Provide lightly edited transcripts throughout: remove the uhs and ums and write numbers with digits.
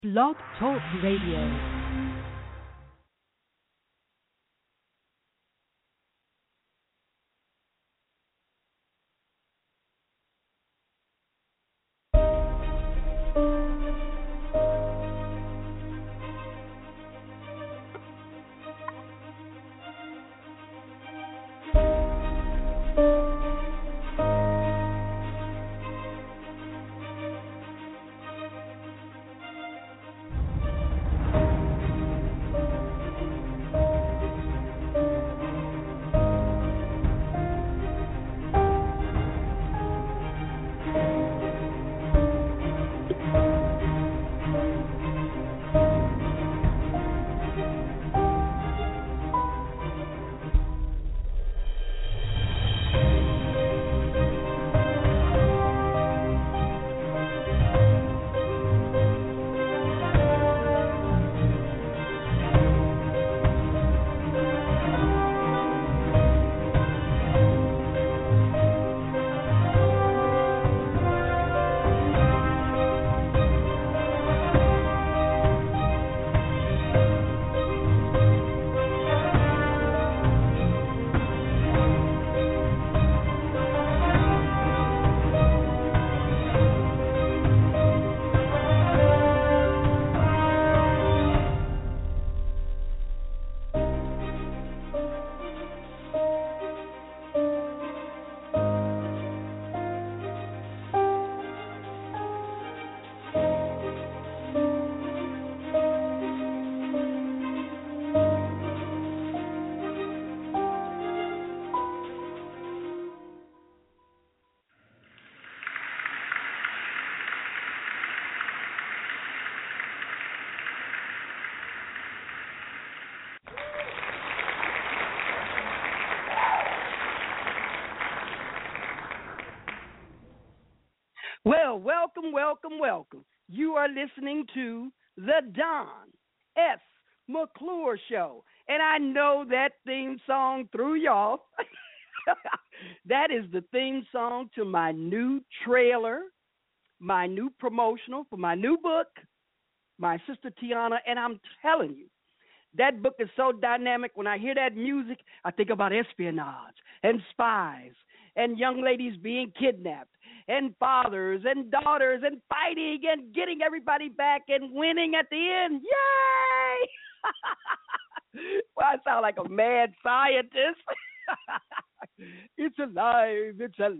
Blog Talk Radio. Well, welcome. You are listening to the Don S. McClure Show. And I know that theme song threw y'all. That is the theme song to my new trailer, my new promotional for my new book, My Sister Tiana. And I'm telling you, that book is so dynamic. When I hear that music, I think about espionage and spies and young ladies being kidnapped and fathers and daughters and fighting and getting everybody back and winning at the end. Yay! Well, I sound like a mad scientist. It's alive.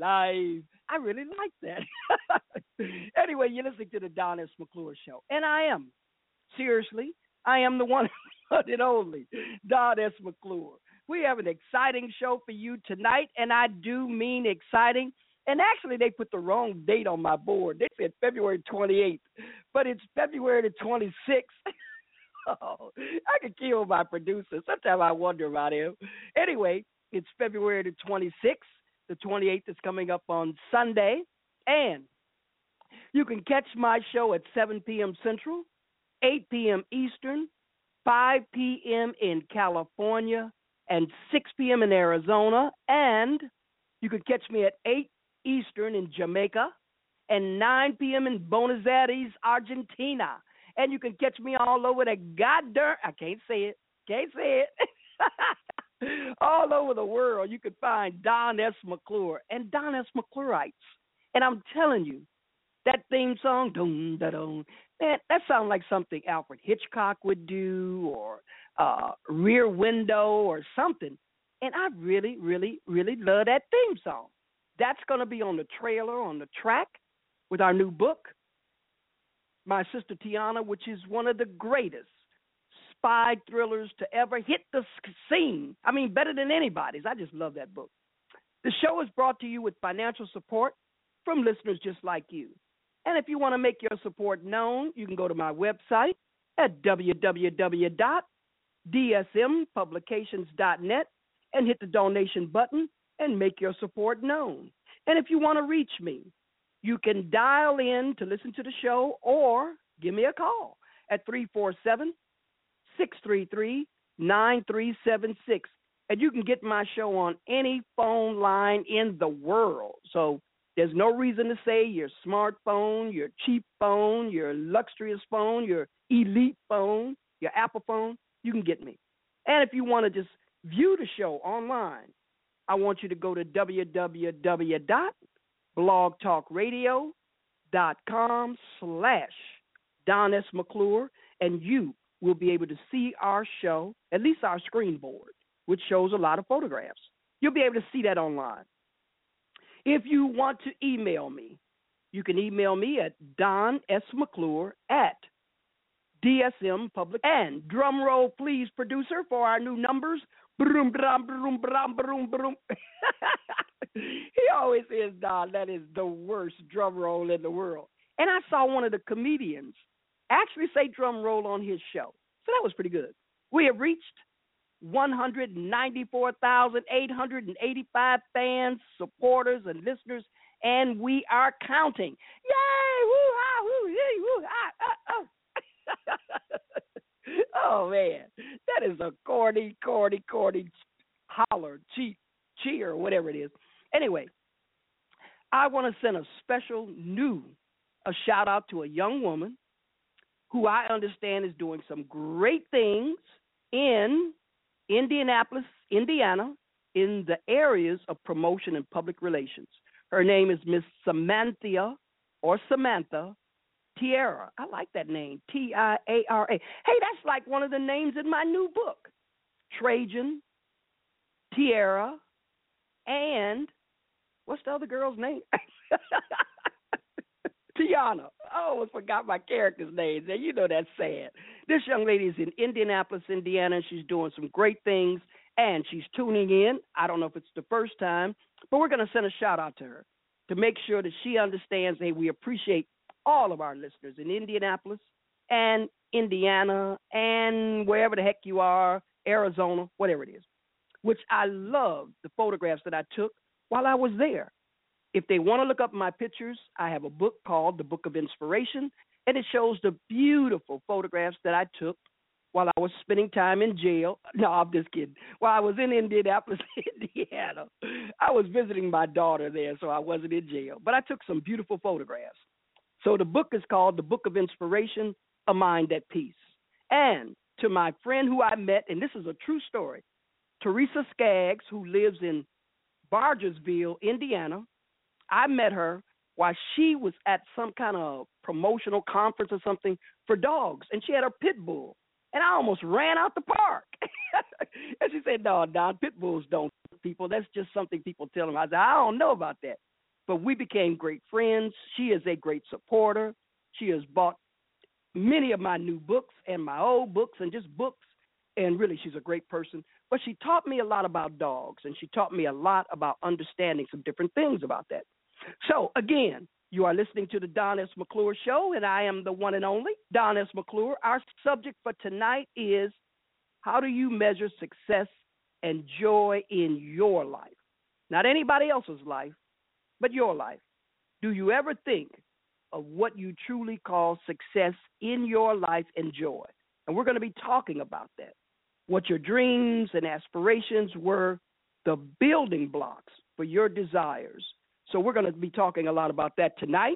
I really like that. Anyway, you're listening to the Don S. McClure Show. And I am, seriously, I am the one and only Don S. McClure. We have an exciting show for you tonight, and I do mean exciting. And actually, they put the wrong date on my board. They said February 28th, but it's February the 26th. Oh, I could kill my producer. Sometimes I wonder about him. Anyway, it's February the 26th. The 28th is coming up on Sunday. And you can catch my show at 7 p.m. Central, 8 p.m. Eastern, 5 p.m. in California, and 6 p.m. in Arizona. And you can catch me at 8 Eastern in Jamaica and 9 p.m. in Buenos Aires, Argentina. And you can catch me all over the goddamn, I can't say it, all over the world. You can find Don S. McClure and Don S. McClureites. And I'm telling you, that theme song, dum da dum, man, that sounds like something Alfred Hitchcock would do, or Rear Window or something. And I really, really, really love that theme song. That's going to be on the trailer, on the track, with our new book, My Sister Tiana, which is one of the greatest spy thrillers to ever hit the scene. I mean, better than anybody's. I just love that book. The show is brought to you with financial support from listeners just like you. And if you want to make your support known, you can go to my website at www.dsmpublications.net and hit the donation button and make your support known. And if you want to reach me, you can dial in to listen to the show or give me a call at 347-633-9376. And you can get my show on any phone line in the world. So There's no reason to say your smartphone, your cheap phone, your luxurious phone, your elite phone, your Apple phone. You can get me. And if you want to just view the show online, I want you to go to www.blogtalkradio.com/Don S. McClure, and you will be able to see our show, at least our screen board, which shows a lot of photographs. You'll be able to see that online. If you want to email me, you can email me at donsmcclure@DSM Public. And drum roll, please, producer, for our new numbers. Broom, brum, broom, brum, broom, broom. He always says, Don, that is the worst drum roll in the world. And I saw one of the comedians actually say drum roll on his show. So that was pretty good. We have reached 194,885 fans, supporters, and listeners, and we are counting. Yay! Woo-ha! Woo-yee! Woo-ha! Oh, man. That is a corny holler, cheer, whatever it is. Anyway, I want to send a shout-out to a young woman who I understand is doing some great things in Indianapolis, Indiana, in the areas of promotion and public relations. Her name is Miss Samantha Tiara. I like that name, Tiara. Hey, that's like one of the names in my new book. Trajan, Tiara, and what's the other girl's name? Tiana. I almost forgot my character's name. And you know that's sad. This young lady is in Indianapolis, Indiana, and she's doing some great things, and she's tuning in. I don't know if it's the first time, but we're going to send a shout-out to her to make sure that she understands that we appreciate all of our listeners in Indianapolis and Indiana and wherever the heck you are, Arizona, whatever it is, which I love the photographs that I took while I was there. If they want to look up my pictures, I have a book called The Book of Inspiration, and it shows the beautiful photographs that I took while I was spending time in jail. No, I'm just kidding. While I was in Indianapolis, Indiana. I was visiting my daughter there, so I wasn't in jail. But I took some beautiful photographs. So the book is called The Book of Inspiration, A Mind at Peace. And to my friend who I met, and this is a true story, Teresa Skaggs, who lives in Bargersville, Indiana. I met her while she was at some kind of promotional conference or something for dogs, and she had her pit bull. And I almost ran out the park. And she said, no, Don, pit bulls don't hurt people. That's just something people tell them. I said, I don't know about that. But we became great friends. She is a great supporter. She has bought many of my new books and my old books and just books. And really, she's a great person. But she taught me a lot about dogs, and she taught me a lot about understanding some different things about that. So, again, you are listening to the Don S. McClure Show, and I am the one and only Don S. McClure. Our subject for tonight is, how do you measure success and joy in your life? Not anybody else's life, but your life. Do you ever think of what you truly call success in your life and joy? And we're going to be talking about that. What your dreams and aspirations were, the building blocks for your desires. So we're going to be talking a lot about that tonight.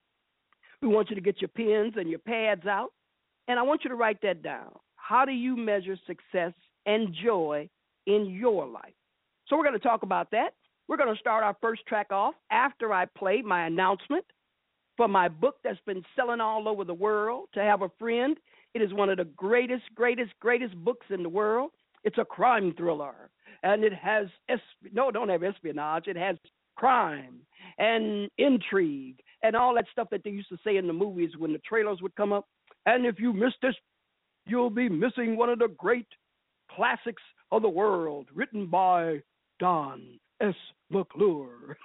We want you to get your pens and your pads out, and I want you to write that down. How do you measure success and joy in your life? So we're going to talk about that. We're going to start our first track off after I play my announcement for my book that's been selling all over the world, To Have a Friend. It is one of the greatest books in the world. It's a crime thriller, and it has, don't have espionage. It has crime and intrigue and all that stuff that they used to say in the movies when the trailers would come up. And if you miss this, you'll be missing one of the great classics of the world, written by Don S. McClure.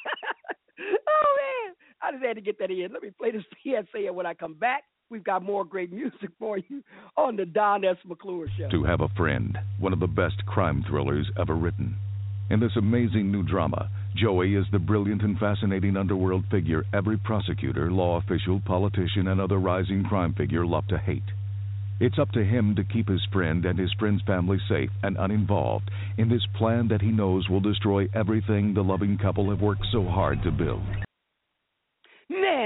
Oh, man. I just had to get that in. Let me play this PSA, and when I come back, we've got more great music for you on the Don S. McClure Show. To Have a Friend, one of the best crime thrillers ever written. In this amazing new drama, Joey is the brilliant and fascinating underworld figure every prosecutor, law official, politician, and other rising crime figure love to hate. It's up to him to keep his friend and his friend's family safe and uninvolved in this plan that he knows will destroy everything the loving couple have worked so hard to build.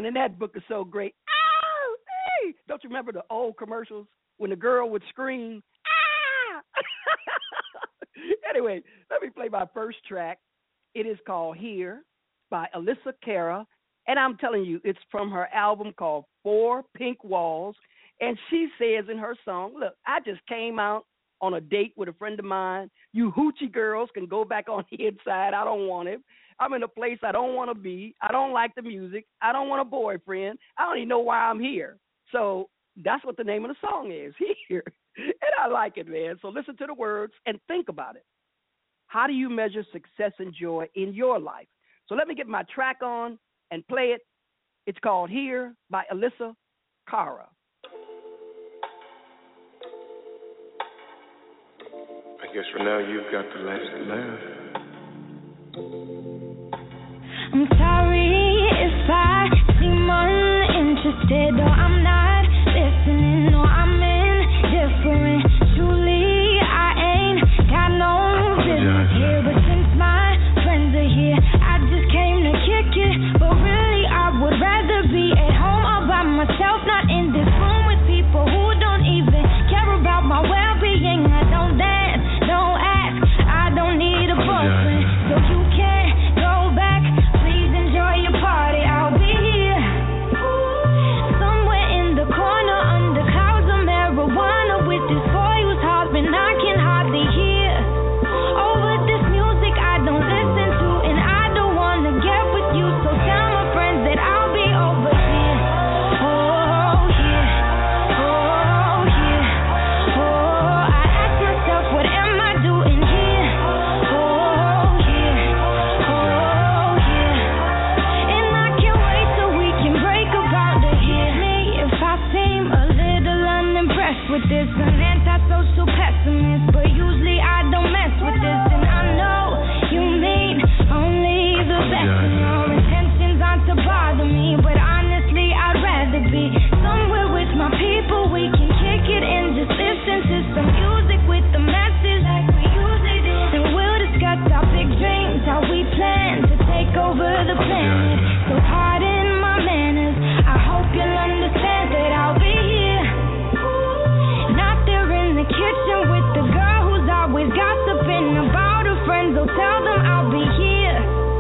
Man, and that book is so great. Ow! Hey! Don't you remember the old commercials when the girl would scream? Ah! Anyway, let me play my first track. It is called Here by Alyssa Cara. And I'm telling you, it's from her album called Four Pink Walls. And she says in her song, look, I just came out on a date with a friend of mine. You hoochie girls can go back on the inside. I don't want it. I'm in a place I don't want to be. I don't like the music. I don't want a boyfriend. I don't even know why I'm here. So that's what the name of the song is, Here. And I like it, man. So listen to the words and think about it. How do you measure success and joy in your life? So let me get my track on and play it. It's called Here by Alyssa Cara. I guess for now you've got the last laugh. I'm sorry if I seem uninterested or I'm not listening or I'm indifferent. Truly, I ain't got no business here, but since my friends are here, I just came to kick it. But really, I would rather be at home all by myself, not in this room with people who don't even care about my well-being. I don't dance, don't ask, I don't need a boyfriend, so you can't go back. Please enjoy your party, I'll be here somewhere in the corner under clouds of marijuana with this boy whose husband I can hardly hear. Over this music I don't listen to, and I don't wanna get with you, so tell my friends that I'll be over here. Oh, here, oh, here, oh, I ask myself, what am I doing here? Oh, here, oh, here, and I can't wait till we can break about the here. Me, if I seem a little unimpressed with this, an antisocial pessimist, but usually I don't mess with this, and I know you mean only the best, and your intentions aren't to bother me, but honestly I'd rather be somewhere with my people. We can kick it and just listen to some music with the masses like we usually do, and we'll discuss our big dreams, how we plan to take over the planet. So pardon my manners, I hope you'll understand that I'll be here, not there in the kitchen with the girl who's always gossiping about her friends. So tell them I'll be here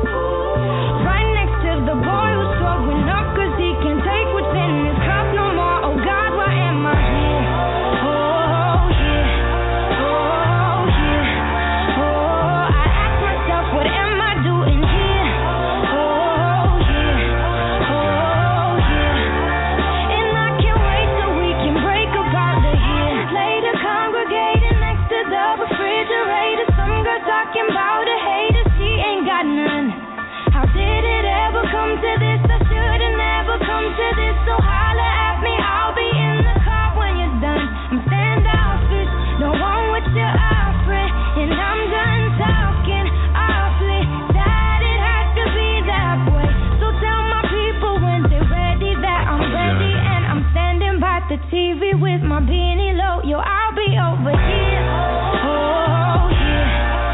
right next to the boy who's throwing up cause he can't take what's in his cup no more. Oh God, why am I here? Oh, here, oh, here, oh, I ask myself, what am I doing here? Oh, here, oh, here, and I can't wait till we can break about the here. Later congregating next to the refrigerator, some girl talking about a hater, she ain't got none. How did it ever come to this? I should've never come to this, so holla at me, I'll be in the car when you're done. I'm standoffish, don't want what you're offering, and I'm done talking awfully. That it had to be that way, so tell my people when they're ready that I'm ready, and I'm standing by the TV with my beanie low. Yo, I'll be over here. Oh, here,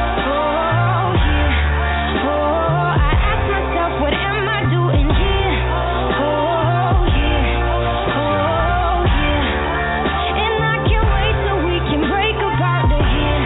oh, here, oh, I ask myself, what am I doing here? Oh, here, oh, here, and I can't wait till we can break about the here.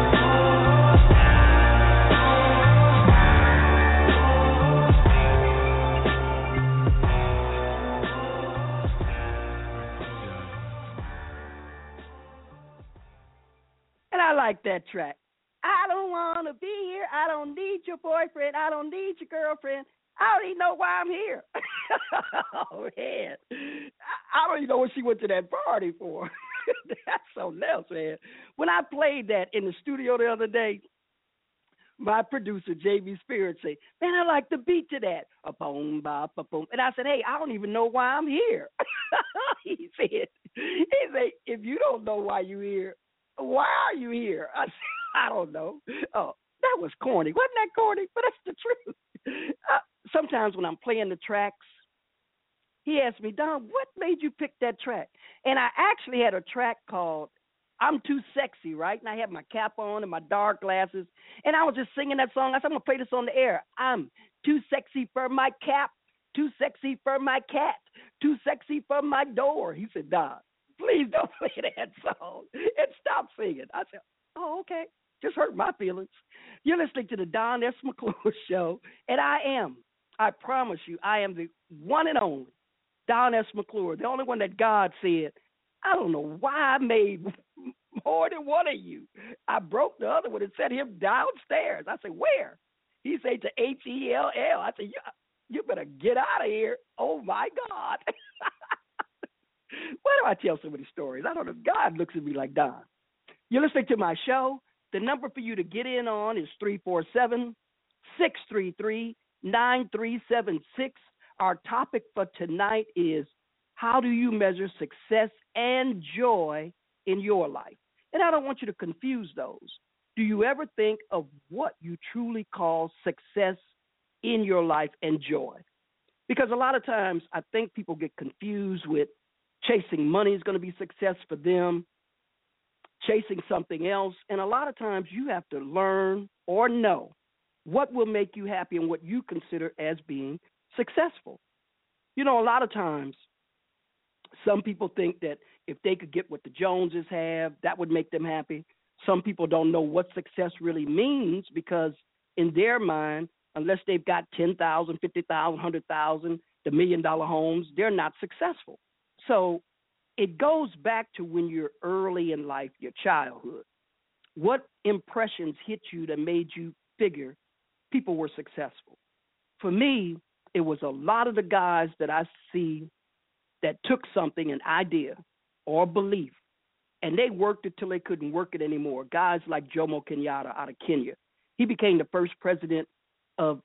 And I like that track. I don't want to be here. I don't need your boyfriend. I don't need your girlfriend. I don't even know why I'm here. Oh, man. I don't even know what she went to that party for. That's something else, man. When I played that in the studio the other day, my producer, J.B. Spirit, said, man, I like the beat to that. A boom, bop, a boom. And I said, hey, I don't even know why I'm here. He said, if you don't know why you're here, why are you here? I said, I don't know. Oh, that was corny. Wasn't that corny? But that's the truth. Sometimes when I'm playing the tracks, he asked me, Don, what made you pick that track? And I actually had a track called I'm Too Sexy, right? And I had my cap on and my dark glasses. And I was just singing that song. I said, I'm going to play this on the air. I'm too sexy for my cap. Too sexy for my cat. Too sexy for my door. He said, Don, please don't play that song and stop singing. I said, oh, okay. Just hurt my feelings. You're listening to the Don S. McClure Show, and I promise you, I am the one and only Don S. McClure, the only one that God said, I don't know why I made more than one of you. I broke the other one and set him downstairs. I said, where? He said to Hell. I said, you better get out of here. Oh, my God. Why do I tell so many stories? I don't know. God looks at me like Don. You're listening to my show. The number for you to get in on is 347-633-9376. Our topic for tonight is, how do you measure success and joy in your life? And I don't want you to confuse those. Do you ever think of what you truly call success in your life and joy? Because a lot of times I think people get confused with chasing money is going to be success for them, chasing something else. And a lot of times you have to learn or know what will make you happy and what you consider as being successful. You know, a lot of times some people think that if they could get what the Joneses have, that would make them happy. Some people don't know what success really means because in their mind, unless they've got 10,000, 50,000, 100,000, the $1 million homes, they're not successful. So it goes back to when you're early in life, your childhood. What impressions hit you that made you figure people were successful? For me, it was a lot of the guys that I see that took something, an idea or belief, and they worked it till they couldn't work it anymore. Guys like Jomo Kenyatta out of Kenya. He became the first president of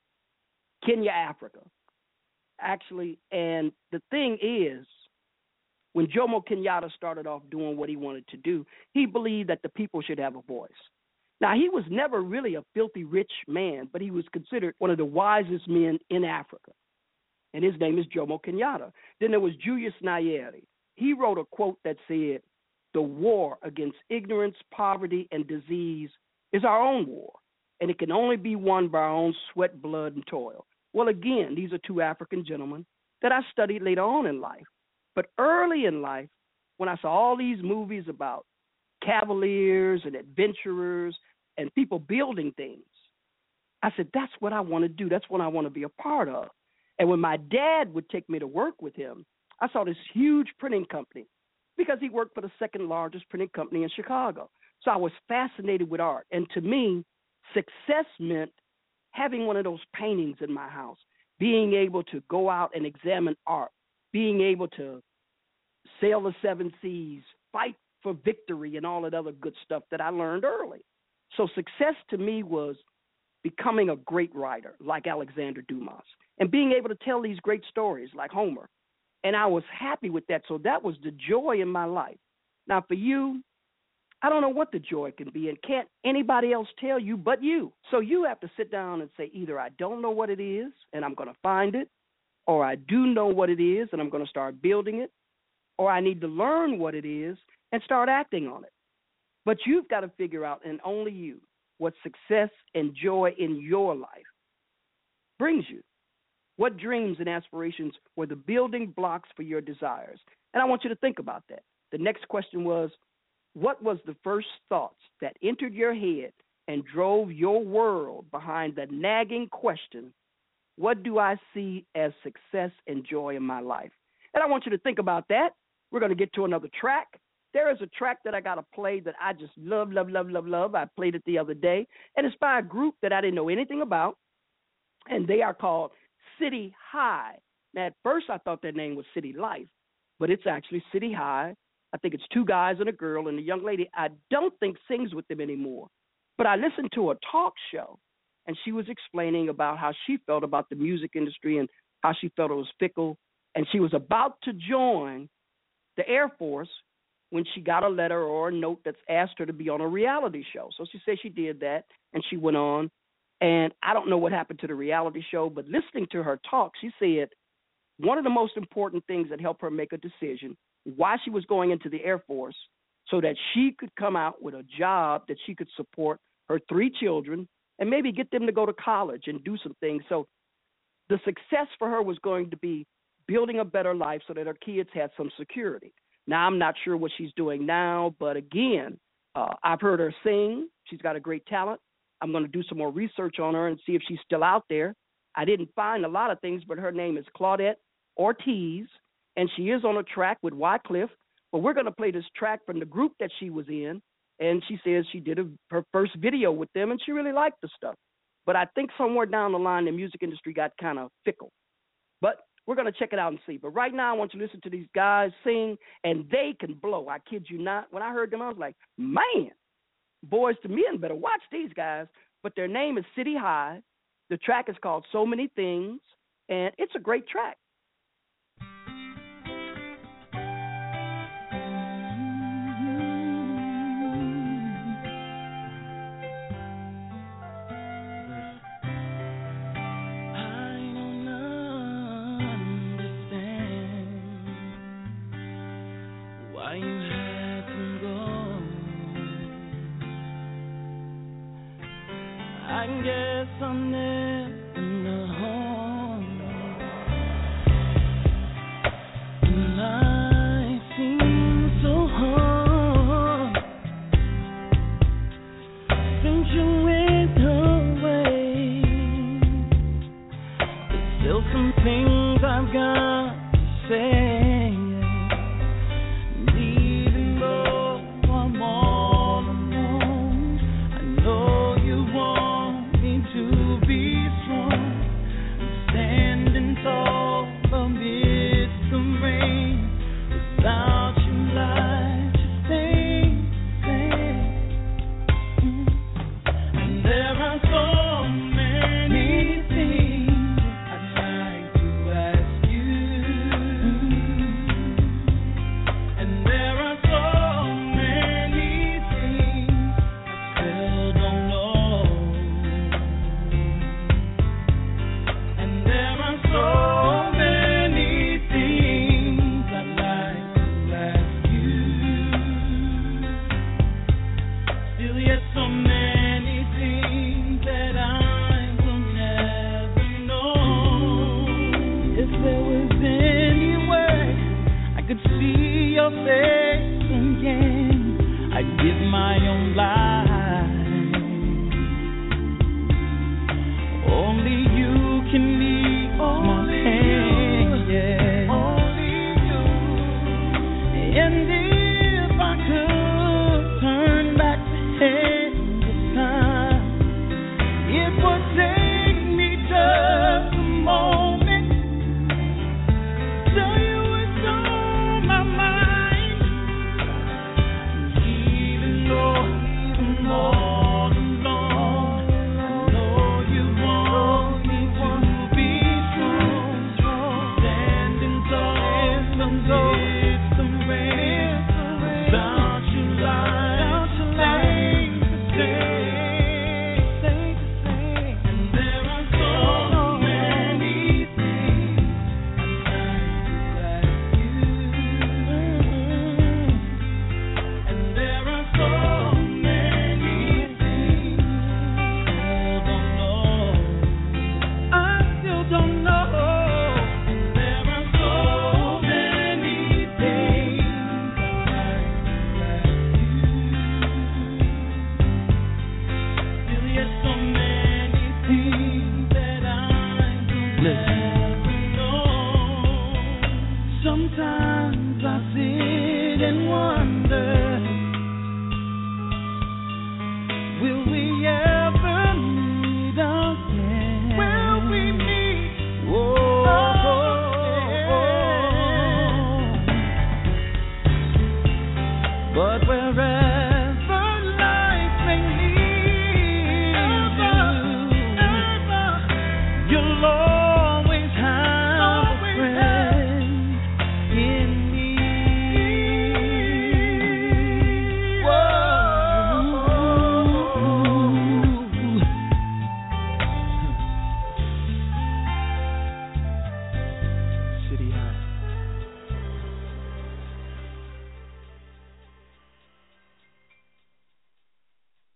Kenya, Africa, actually. And the thing is, when Jomo Kenyatta started off doing what he wanted to do, he believed that the people should have a voice. Now, he was never really a filthy rich man, but he was considered one of the wisest men in Africa. And his name is Jomo Kenyatta. Then there was Julius Nyerere. He wrote a quote that said, the war against ignorance, poverty, and disease is our own war, and it can only be won by our own sweat, blood, and toil. Well, again, these are two African gentlemen that I studied later on in life. But early in life, when I saw all these movies about cavaliers and adventurers and people building things, I said, that's what I want to do. That's what I want to be a part of. And when my dad would take me to work with him, I saw this huge printing company because he worked for the second largest printing company in Chicago. So I was fascinated with art. And to me, success meant having one of those paintings in my house, being able to go out and examine art, being able to sail the seven seas, fight for victory, and all that other good stuff that I learned early. So success to me was becoming a great writer like Alexander Dumas and being able to tell these great stories like Homer. And I was happy with that. So that was the joy in my life. Now, for you, I don't know what the joy can be, and can't anybody else tell you but you. So you have to sit down and say, either I don't know what it is, and I'm going to find it, or I do know what it is, and I'm going to start building it, or I need to learn what it is and start acting on it. But you've got to figure out, and only you, what success and joy in your life brings you. What dreams and aspirations were the building blocks for your desires? And I want you to think about that. The next question was, what was the first thoughts that entered your head and drove your world behind the nagging question, what do I see as success and joy in my life? And I want you to think about that. We're going to get to another track. There is a track that I got to play that I just love. I played it the other day, and it's by a group that I didn't know anything about, and they are called City High. Now, at first I thought their name was City Life, but it's actually City High. I think it's two guys and a girl, and the young lady I don't think sings with them anymore. But I listened to a talk show, and she was explaining about how she felt about the music industry and how she felt it was fickle, and she was about to join the Air Force when she got a letter or a note that's asked her to be on a reality show. So she said she did that, and she went on. And I don't know what happened to the reality show, but listening to her talk, she said one of the most important things that helped her make a decision why she was going into the Air Force so that she could come out with a job that she could support her 3 children and maybe get them to go to college and do some things. So The success for her was going to be building a better life so that her kids had some security. Now, I'm not sure what she's doing now, but again, I've heard her sing. She's got a great talent. I'm going to do some more research on her and see if she's still out there. I didn't find a lot of things, but her name is Claudette Ortiz, and she is on a track with Wycliffe. But we're going to play this track from the group that she was in, and she says she did her first video with them, and she really liked the stuff. But I think somewhere down the line, the music industry got kind of fickle. But we're going to check it out and see. But right now, I want you to listen to these guys sing, and they can blow. I kid you not. When I heard them, I was like, man, Boys to Men better watch these guys. But their name is City High. The track is called So Many Things, and it's a great track. I guess I'll never know. Life seems so hard since you went away. There's still some things I've got to say.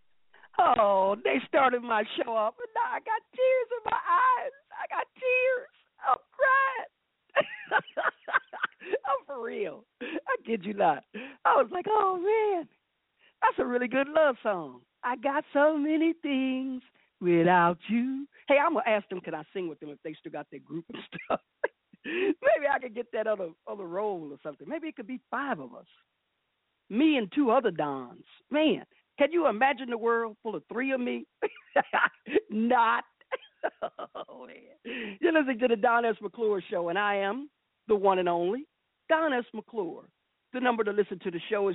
Oh, they started my show up, and now I got tears in my eyes. I got tears. I'm for real. I kid you not. I was like, oh man, that's a really good love song. I got so many things without you. Hey, I'm gonna ask them, can I sing with them if they still got their group and stuff? Maybe I could get that other role or something. Maybe it could be 5 of us, me and 2 other Dons. Man, can you imagine the world full of 3 of me? Not. Oh, man. You're listening to the Don S. McClure Show, and I am the one and only Don S. McClure. The number to listen to the show is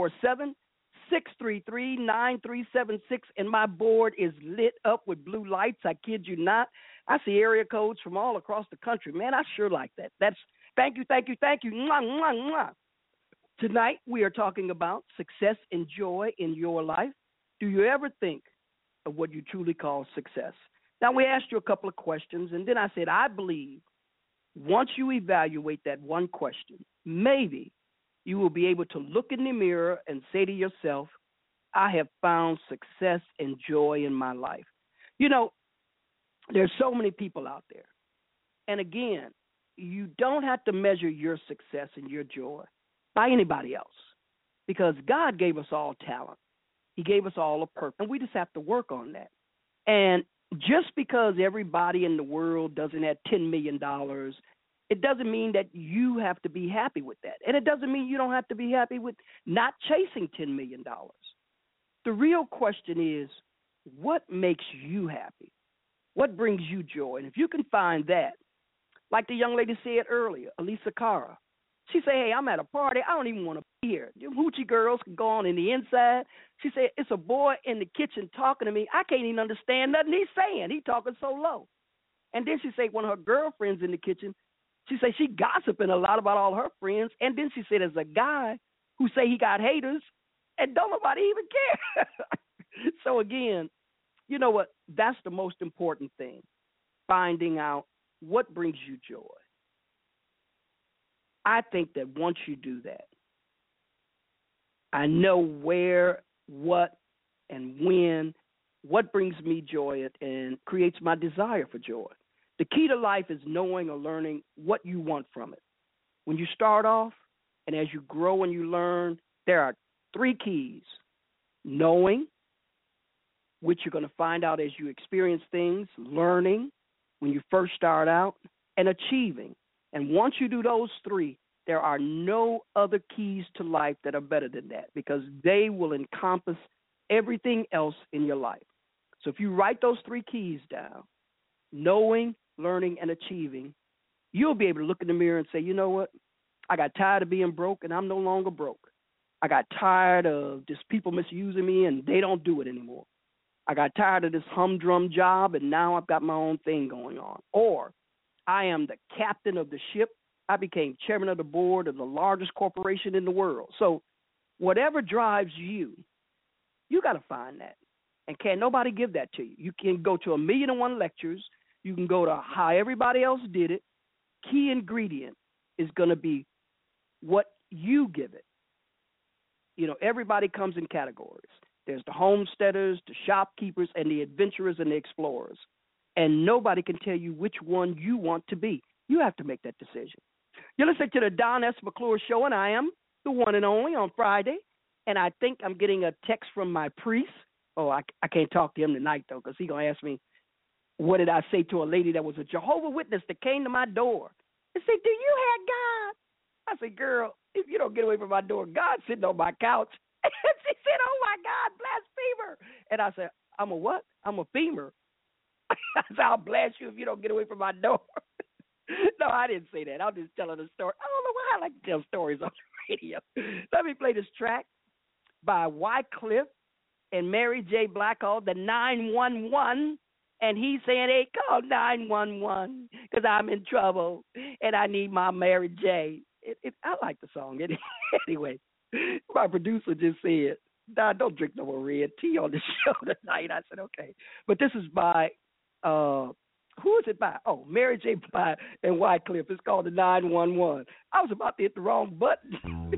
347-633-9376, and my board is lit up with blue lights. I kid you not. I see area codes from all across the country. Man, I sure like that. Thank you. Mwah, mwah, mwah. Tonight, we are talking about success and joy in your life. Do you ever think of what you truly call success? Now, we asked you a couple of questions, and then I said, I believe once you evaluate that one question, maybe you will be able to look in the mirror and say to yourself, I have found success and joy in my life. You know, there's so many people out there. And again, you don't have to measure your success and your joy by anybody else, because God gave us all talent. He gave us all a purpose, and we just have to work on that. And just because everybody in the world doesn't have $10 million, it doesn't mean that you have to be happy with that. And it doesn't mean you don't have to be happy with not chasing $10 million. The real question is, what makes you happy? What brings you joy? And if you can find that, like the young lady said earlier, Elisa Cara, she said, hey, I'm at a party. I don't even want to be here. Them hoochie girls can go on in the inside. She said, it's a boy in the kitchen talking to me. I can't even understand nothing he's saying. He's talking so low. And then she said one of her girlfriends in the kitchen, she said she gossiping a lot about all her friends. And then she said there's a guy who say he got haters and don't nobody even care. So again, you know what? That's the most important thing, finding out what brings you joy. I think that once you do that, I know where, what, and when, what brings me joy and creates my desire for joy. The key to life is knowing or learning what you want from it. When you start off and as you grow and you learn, there are 3 keys: knowing, which you're going to find out as you experience things, learning when you first start out, and achieving. And once you do those 3, there are no other keys to life that are better than that, because they will encompass everything else in your life. So if you write those 3 keys down, knowing, learning, and achieving, you'll be able to look in the mirror and say, you know what? I got tired of being broke, and I'm no longer broke. I got tired of just people misusing me, and they don't do it anymore. I got tired of this humdrum job, and now I've got my own thing going on. Or I am the captain of the ship. I became chairman of the board of the largest corporation in the world. So whatever drives you, you got to find that. And can't nobody give that to you. You can go to 1,000,001 lectures. You can go to how everybody else did it. Key ingredient is going to be what you give it. You know, everybody comes in categories. There's the homesteaders, the shopkeepers, and the adventurers and the explorers. And nobody can tell you which one you want to be. You have to make that decision. You're listening to the Don S. McClure Show, and I am the one and only on Friday. And I think I'm getting a text from my priest. Oh, I can't talk to him tonight, though, because he's going to ask me, what did I say to a lady that was a Jehovah's Witness that came to my door and said, do you have God? I said, girl, if you don't get away from my door, God's sitting on my couch. And she said, oh, my God, blasphemer. And I said, I'm a what? I'm a femur. I said, I'll blast you if you don't get away from my door. No, I didn't say that. I'm just telling a story. I don't know why I like to tell stories on the radio. Let me play this track by Wycliffe and Mary J. Blackall, the 911. And he's saying, hey, call 911 because I'm in trouble and I need my Mary J. I like the song. Anyway, my producer just said, nah, don't drink no more red tea on the show tonight. I said, okay. But this is by, who is it by? Oh, Mary J. Blige and Wycliffe. It's called the 911. I was about to hit the wrong button.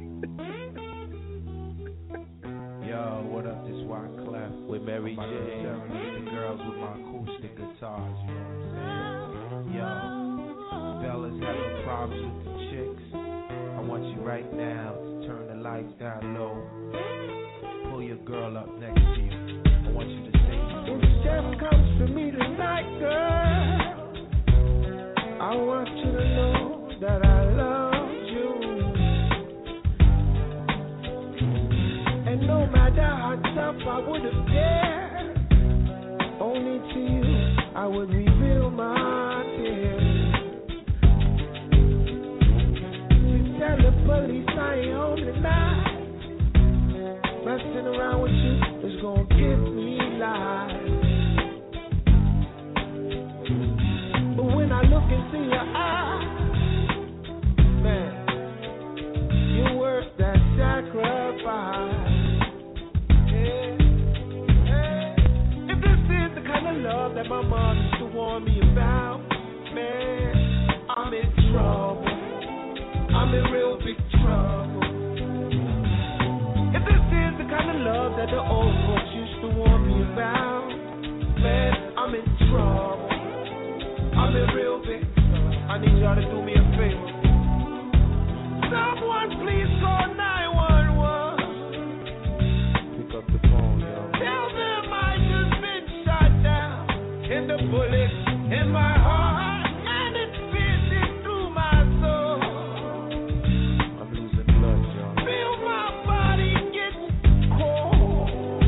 Yo, what up? This Wycliffe with Mary J. Serenade the girls with my acoustic guitars. You know what I'm saying? Yo. fellas having problems with the chicks, I want you right now to turn the lights down low. Pull your girl up next to you. I want you to sing. If Chef comes to me tonight, girl, I want you to know that I love you. And no matter how tough I would have dared, only to you I would reveal my tears. You tell the police I ain't home tonight. Messing around with you is gonna give me life. But when I look into your eyes, man, you're worth that sacrifice. Yeah. Yeah. If this is the kind of love that my mom used to warn me about, man, I'm in trouble. I'm in real big trouble. If this is the kind of love that the old folks used to warn me about, man, I'm in trouble. I'm in real big trouble. I need y'all to do me a favor. Someone please call 911. Pick up the phone, yo. Tell them I just been shot down, and the bullet in my heart, and it's piercing through my soul. I'm losing blood, y'all. Feel my body get cold.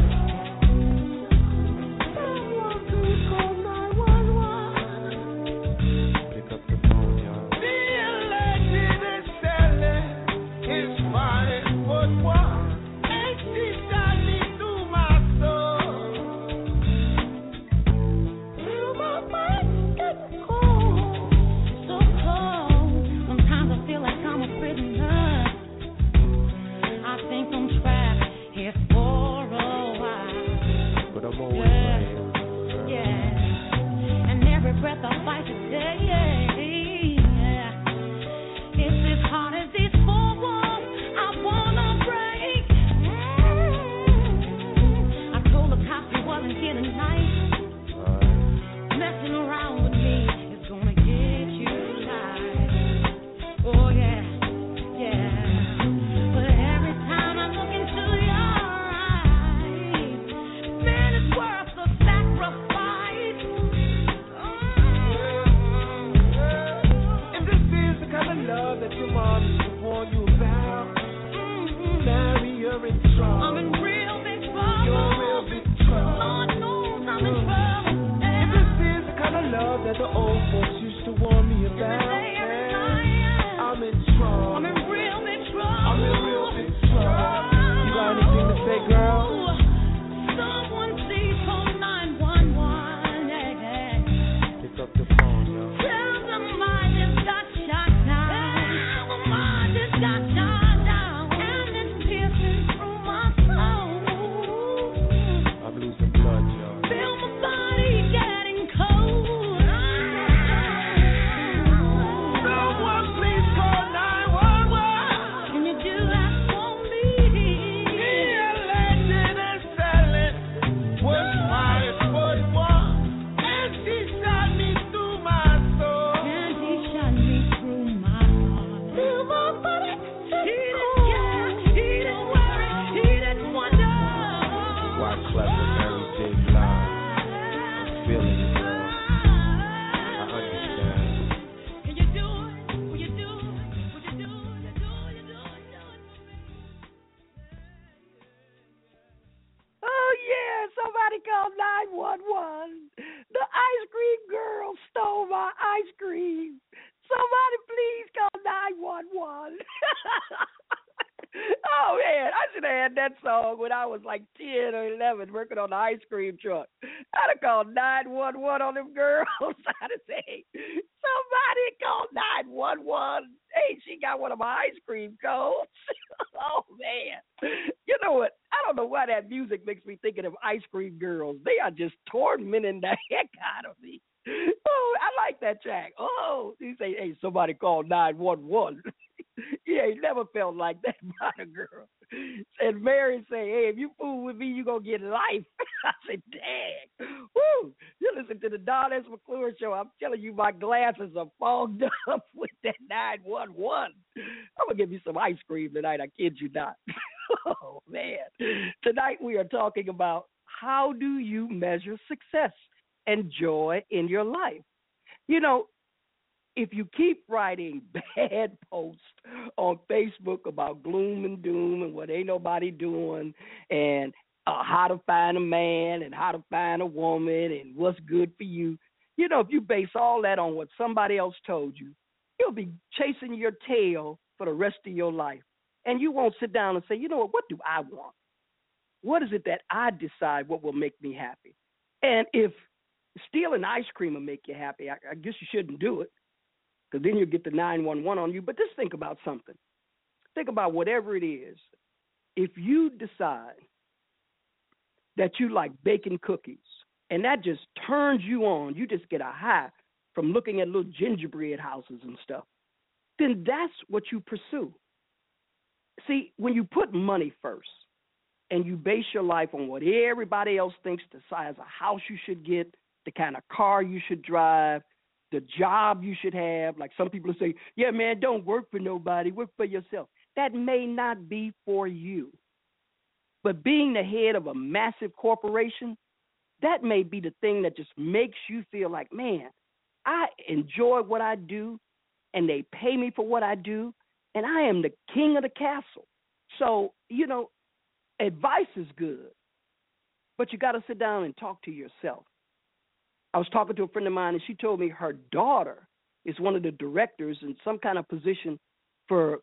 Someone please call 911. Pick up the phone, y'all. The alleged assailant is 5'1", and she shot me through my soul. Feel my body get cold. So cold. Sometimes I feel like I'm a prisoner. I think I'm trapped here for a while. But I'm always right here with you, girl. Yeah. And every breath I fight today, yeah. It's as hard as these four walls I wanna break. I told the cops he wasn't here tonight. Messing around with me is gonna get you life. Oh yeah, yeah. But every time I look into your eyes, man, it's worth the sacrifice. If this is the kind of love that your mom used to warn you about, Mary, you're in trouble. I'm in real big You're trouble. in real big trouble. Lord knows I'm in trouble. If this is the kind of love that the old folks used to warn me about, man, I'm in trouble. I'm in real big trouble. I'm in real big trouble. You got anything to say, girl? Someone please call 911. Yeah. Pick up the phone, yo. Tell them I just got shot down. Tell them I just got shot down. And it's piercing through my soul. I'm losing blood, yo. Feel my body getting cold. Someone please call 911. Can you do that for me? The alleged assailant was 5'1", and she shot me through my soul. And he shot me through my heart. Feel my body getting cold. He didn't wear it. He didn't wonder. Why clever Mary J. Blige? I'm feeling it, girl. I understand. Can you do it? Will you do it? Would you do it? Do it? Oh, yeah, somebody called 911. The ice cream girl stole my ice cream. Somebody please call 911. Oh, man, I should have had that song when I was like 10 or 11 working on the ice cream truck. I'd have called 911 on them girls. I'd have said, somebody call 911. Hey, she got one of my ice cream cones. Oh, man. You know what? I don't know why that music makes me thinking of ice cream girls. They are just tormenting the heck out of me. Oh, I like that track. Oh, you say, hey, somebody call 911. Yeah, he never felt like that about a girl. And Mary say, hey, if you fool with me, you going to get life. I said, dang. Woo. You listen to the Don S. McClure Show. I'm telling you, my glasses are fogged up with that 911. I'm going to give you some ice cream tonight. I kid you not. Oh, man. Tonight we are talking about how do you measure success and joy in your life. You know, if you keep writing bad posts on Facebook about gloom and doom and what ain't nobody doing and how to find a man and how to find a woman and what's good for you, you know, if you base all that on what somebody else told you, you'll be chasing your tail for the rest of your life. And you won't sit down and say, you know what do I want? What is it that I decide what will make me happy? And if stealing ice cream will make you happy, I guess you shouldn't do it, because then you'll get the 911 on you. But just think about something. Think about whatever it is. If you decide that you like baking cookies, and that just turns you on, you just get a high from looking at little gingerbread houses and stuff, then that's what you pursue. See, when you put money first and you base your life on what everybody else thinks the size of house you should get, the kind of car you should drive, the job you should have, like some people say, yeah, man, don't work for nobody, work for yourself. That may not be for you. But being the head of a massive corporation, that may be the thing that just makes you feel like, man, I enjoy what I do, and they pay me for what I do, and I am the king of the castle. So, you know, advice is good, but you got to sit down and talk to yourself. I was talking to a friend of mine, and she told me her daughter is one of the directors in some kind of position for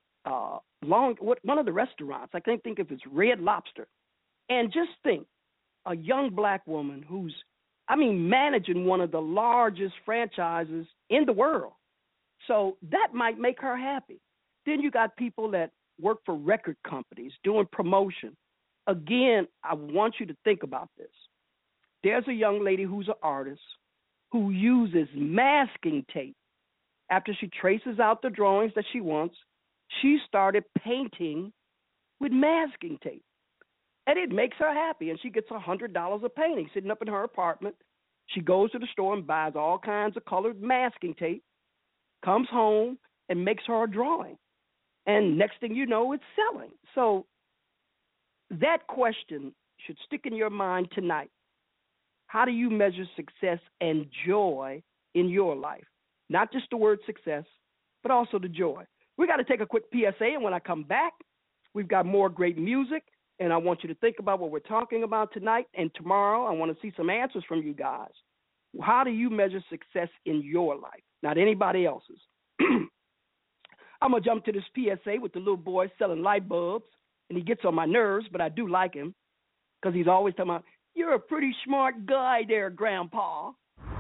one of the restaurants. I can't think if it's Red Lobster. And just think, a young black woman who's, managing one of the largest franchises in the world. So that might make her happy. Then you got people that work for record companies doing promotion. Again, I want you to think about this. There's a young lady who's an artist who uses masking tape. After she traces out the drawings that she wants, she started painting with masking tape. And it makes her happy, and she gets $100 a painting sitting up in her apartment. She goes to the store and buys all kinds of colored masking tape, comes home, and makes her a drawing. And next thing you know, it's selling. So that question should stick in your mind tonight. How do you measure success and joy in your life? Not just the word success, but also the joy. We got to take a quick PSA, and when I come back, we've got more great music, and I want you to think about what we're talking about tonight. And tomorrow, I want to see some answers from you guys. How do you measure success in your life, not anybody else's? I'm going to jump to this PSA with the little boy selling light bulbs, and he gets on my nerves, but I do like him because he's always talking about, you're a pretty smart guy there, Grandpa.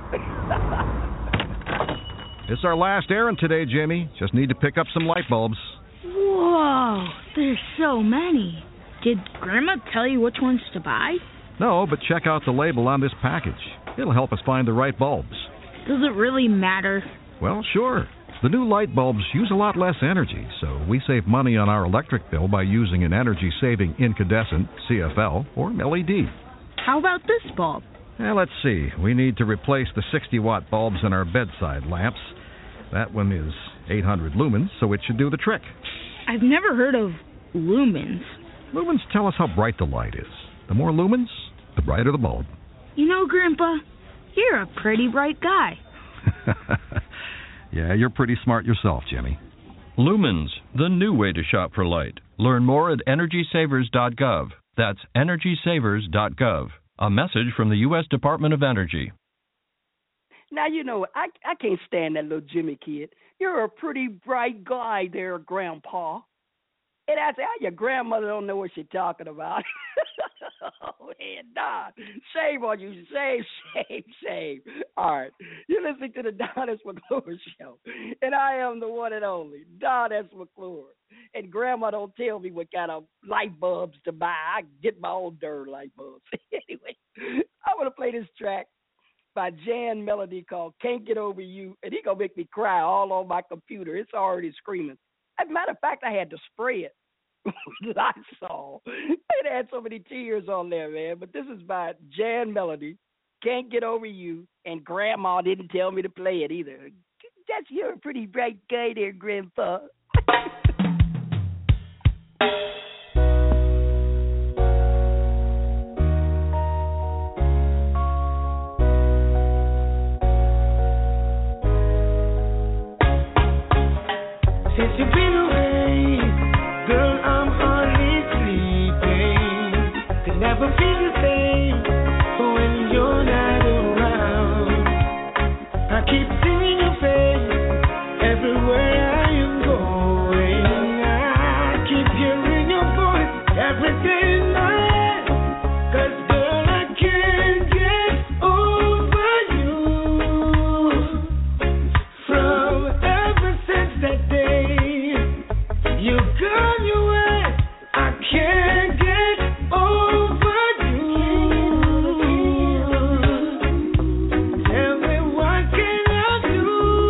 It's our last errand today, Jimmy. Just need to pick up some light bulbs. Whoa, there's so many. Did Grandma tell you which ones to buy? No, but check out the label on this package. It'll help us find the right bulbs. Does it really matter? Well, sure. The new light bulbs use a lot less energy, so we save money on our electric bill by using an energy-saving incandescent, CFL, or LED. How about this bulb? Let's see. We need to replace the 60-watt bulbs in our bedside lamps. That one is 800 lumens, so it should do the trick. I've never heard of lumens. Lumens tell us how bright the light is. The more lumens, the brighter the bulb. You know, Grandpa, you're a pretty bright guy. Yeah, you're pretty smart yourself, Jimmy. Lumens, the new way to shop for light. Learn more at EnergySavers.gov. That's EnergySavers.gov. A message from the U.S. Department of Energy. Now, you know, I can't stand that little Jimmy kid. You're a pretty bright guy there, Grandpa. And I say, your grandmother don't know what she's talking about. Oh, man, nah. Shame on you. Shame. All right. You're listening to the Don S. McClure Show. And I am the one and only Don S. McClure. And Grandma don't tell me what kind of light bulbs to buy. I get my own darn light bulbs. Anyway, I want to play this track by Jan Melody called Can't Get Over You. And he going to make me cry all on my computer. It's already screaming. As a matter of fact, I had to spray it. Lysol. It had so many tears on there, man. But this is by Jan Melody. Can't Get Over You, and Grandma didn't tell me to play it either. You're a pretty bright guy there, Grandpa. Since you've been away, girl, I'm hardly sleeping. Could never feel the same when you're not around. I keep seeing your face everywhere I am going. I keep hearing your voice every day in my head. 'Cause girl, I can't get over you. From ever since that day you've gone your way, I can't get over you. Tell me what can I do?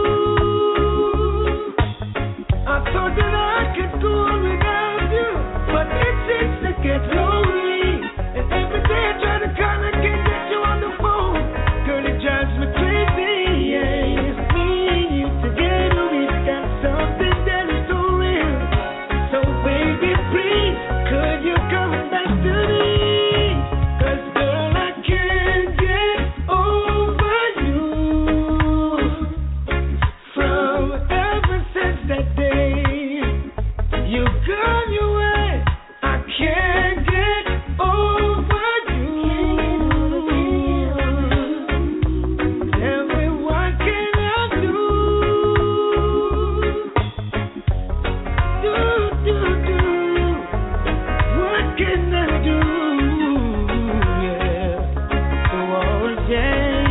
I thought that I could go on without you, but it seems to get lonely. And every day I try to call, I can't get you on the phone. Girl, it drives me crazy. Yeah, it's me and you together. We've got something that is so real. So baby, please, could you come back to me? 'Cause girl, I can't get over you. From ever since that day you've gone your way, I can't get over you. Tell me what can I do? What can I do? Yeah. Oh, yeah.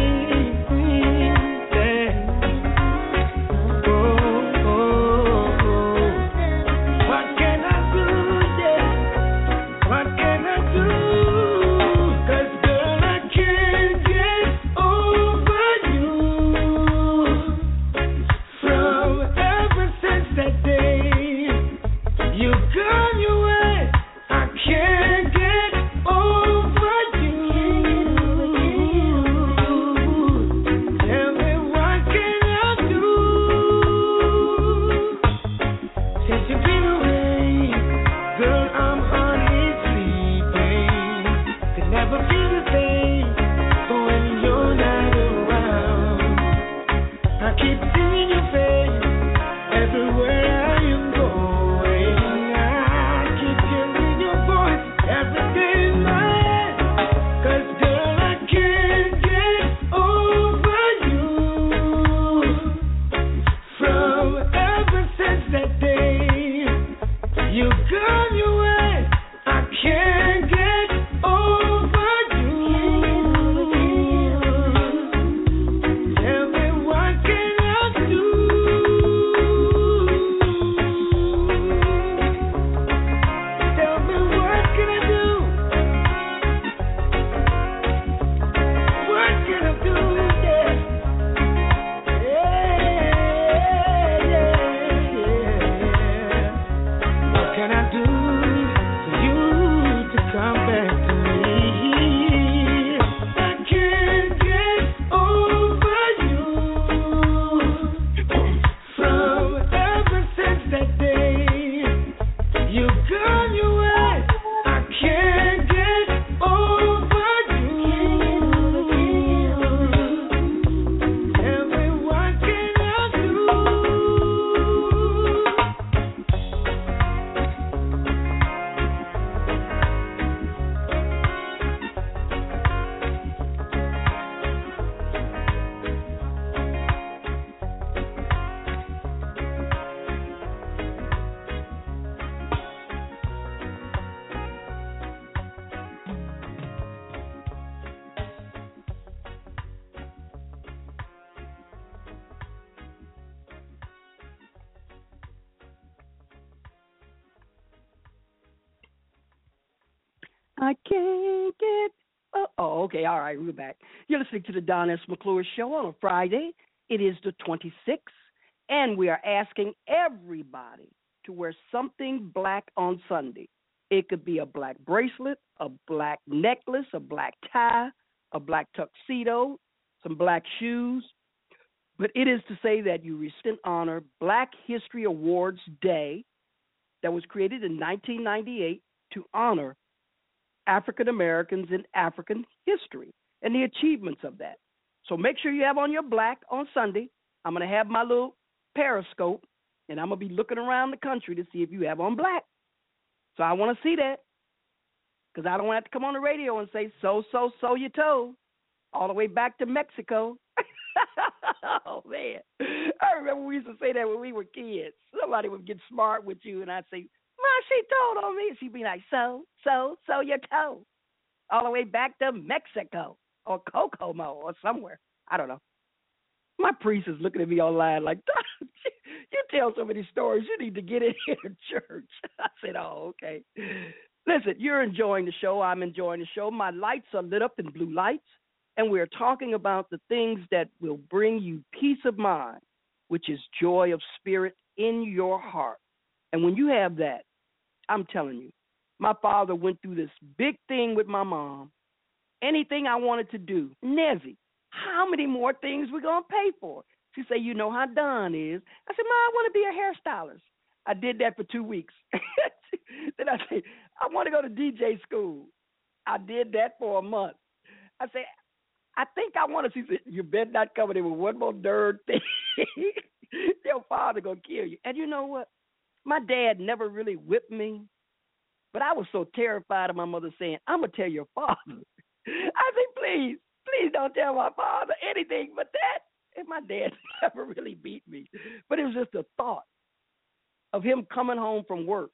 What can I do? Yeah. What can I do? 'Cause girl, I can't get over you. From ever since that day you've gone your way, I can't get over you. Tell me what can I do? Since you've been away, girl, I'm hardly sleeping. Could never feel the same when you're not around. I keep seeing your face everywhere I am going. I keep hearing your voice every day in my head. 'Cause girl, I can't get over you. From ever since that day you've gone your way, I can't get over you. Tell me what can I do? Tell me what can I do? What can I do? Yeah. What can I do for you to come back to me? I can't get over you. From ever since that day you've gone your way, I can't get over you. Tell me what can I do? I can't get. Oh, okay. All right, we're back. You're listening to the Don S. McClure Show on a Friday. It is the 26th, and we are asking everybody to wear something black on Sunday. It could be a black bracelet, a black necklace, a black tie, a black tuxedo, some black shoes. But it is to say that you receive honor Black History Awards Day that was created in 1998 to honor African Americans in African history and the achievements of that. So make sure you have on your black on Sunday. I'm going to have my little periscope, and I'm going to be looking around the country to see if you have on black. So I want to see that, because I don't want to have to come on the radio and say, so you told, all the way back to Mexico. Oh, man. I remember we used to say that when we were kids. Somebody would get smart with you, and I'd say, Ma, she told on me. She'd be like, so you told, all the way back to Mexico or Kokomo or somewhere. I don't know. My priest is looking at me online like, you tell so many stories, you need to get in here to church. I said, oh, okay. Listen, you're enjoying the show. I'm enjoying the show. My lights are lit up in blue lights, and we're talking about the things that will bring you peace of mind, which is joy of spirit in your heart. And when you have that, I'm telling you, my father went through this big thing with my mom. Anything I wanted to do, Nezzy, how many more things we going to pay for? She said, you know how Don is. I said, Ma, I want to be a hairstylist. I did that for 2 weeks. Then I said, I want to go to DJ school. I did that for a month. I said, I think I want to. She said, you better not come in with one more darn thing. Your father going to kill you. And you know what? My dad never really whipped me, but I was so terrified of my mother saying, I'm going to tell your father. I said, please don't tell my father anything but that. And my dad never really beat me. But it was just the thought of him coming home from work.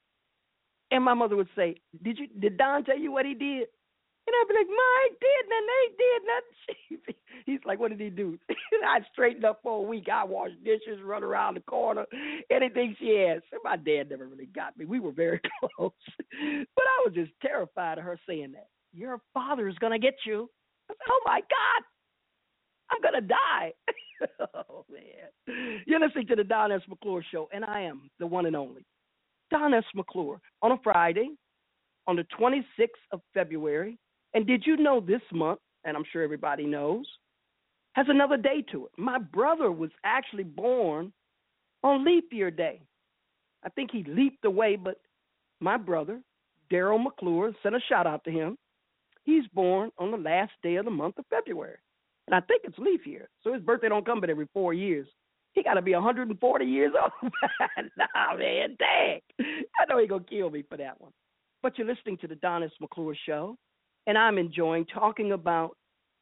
And my mother would say, did Don tell you what he did? And I'd be like, Ma, he did nothing. He's like, what did he do? I'd straighten up for a week. I wash dishes, run around the corner, anything she asked. And my dad never really got me. We were very close. But I was just terrified of her saying that. Your father is going to get you. I said, oh, my God, I'm going to die. Oh, man. You're listening to the Don S. McClure Show, and I am the one and only Don S. McClure on a Friday on the 26th of February. And did you know this month, and I'm sure everybody knows, has another day to it? My brother was actually born on leap year day. I think he leaped away, but my brother, Daryl McClure, sent a shout out to him. He's born on the last day of the month of February. And I think it's leap year. So his birthday don't come but every 4 years. He got to be 140 years old. Nah, man, dang. I know he's going to kill me for that one. But you're listening to the Don S. McClure Show, and I'm enjoying talking about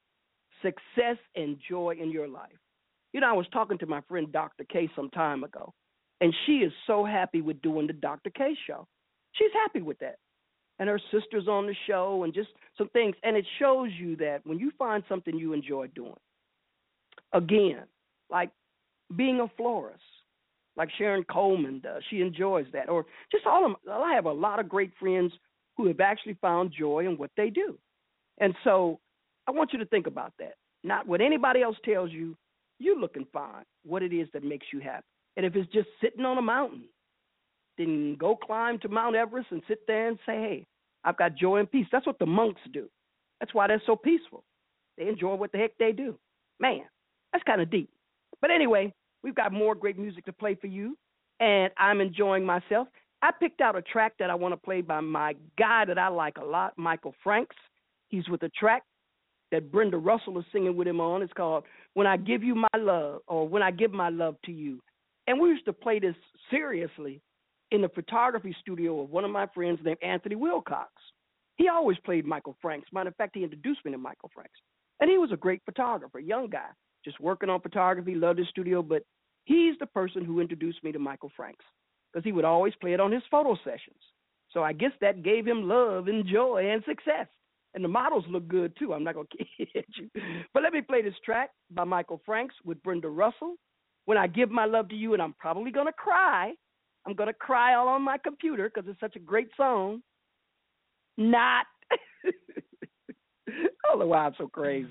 success and joy in your life. You know, I was talking to my friend Dr. K some time ago, and she is so happy with doing the Dr. K show. She's happy with that. And her sister's on the show and just some things. And it shows you that when you find something you enjoy doing, again, like being a florist, like Sharon Coleman does, she enjoys that. Or just all of them. I have a lot of great friends who have actually found joy in what they do. And so I want you to think about that. Not what anybody else tells you, you look and find what it is that makes you happy. And if it's just sitting on a mountain, then go climb to Mount Everest and sit there and say, hey, I've got joy and peace. That's what the monks do. That's why they're so peaceful. They enjoy what the heck they do. Man, that's kind of deep. But anyway, we've got more great music to play for you, and I'm enjoying myself. I picked out a track that I want to play by my guy that I like a lot, Michael Franks. He's with a track that Brenda Russell is singing with him on. It's called When I Give You My Love, or When I Give My Love to You. And we used to play this seriously in the photography studio of one of my friends named Anthony Wilcox. He always played Michael Franks. Matter of fact, he introduced me to Michael Franks. And he was a great photographer, young guy, just working on photography, loved his studio. But he's the person who introduced me to Michael Franks because he would always play it on his photo sessions. So I guess that gave him love and joy and success. And the models look good, too. I'm not going to kid you. But let me play this track by Michael Franks with Brenda Russell, When I Give My Love to You, and I'm probably going to cry. I'm going to cry all on my computer because it's such a great song. Not. I don't know why I'm so crazy.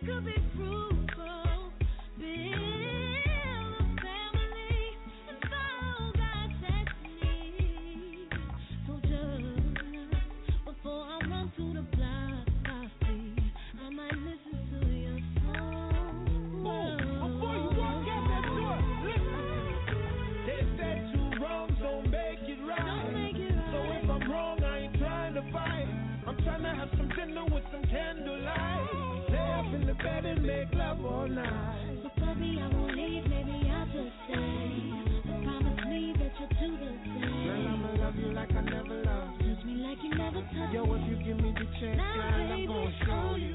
could be fruitful, build a family, and follow God's destiny. So just before I run to the block, I see I might listen to your song. Before you walk out that door, listen. They said two wrongs don't make it right. So if I'm wrong, I ain't trying to fight. I'm trying to have some dinner with some candlelight. Lay up in the bed and make love all night. So puppy, I won't leave, maybe I'll just stay. But promise me that you'll do the same. Girl, I'ma love you like I never loved you. Touch me like you never touched me. Yo, if you give me the chance, girl, I'm gonna show you.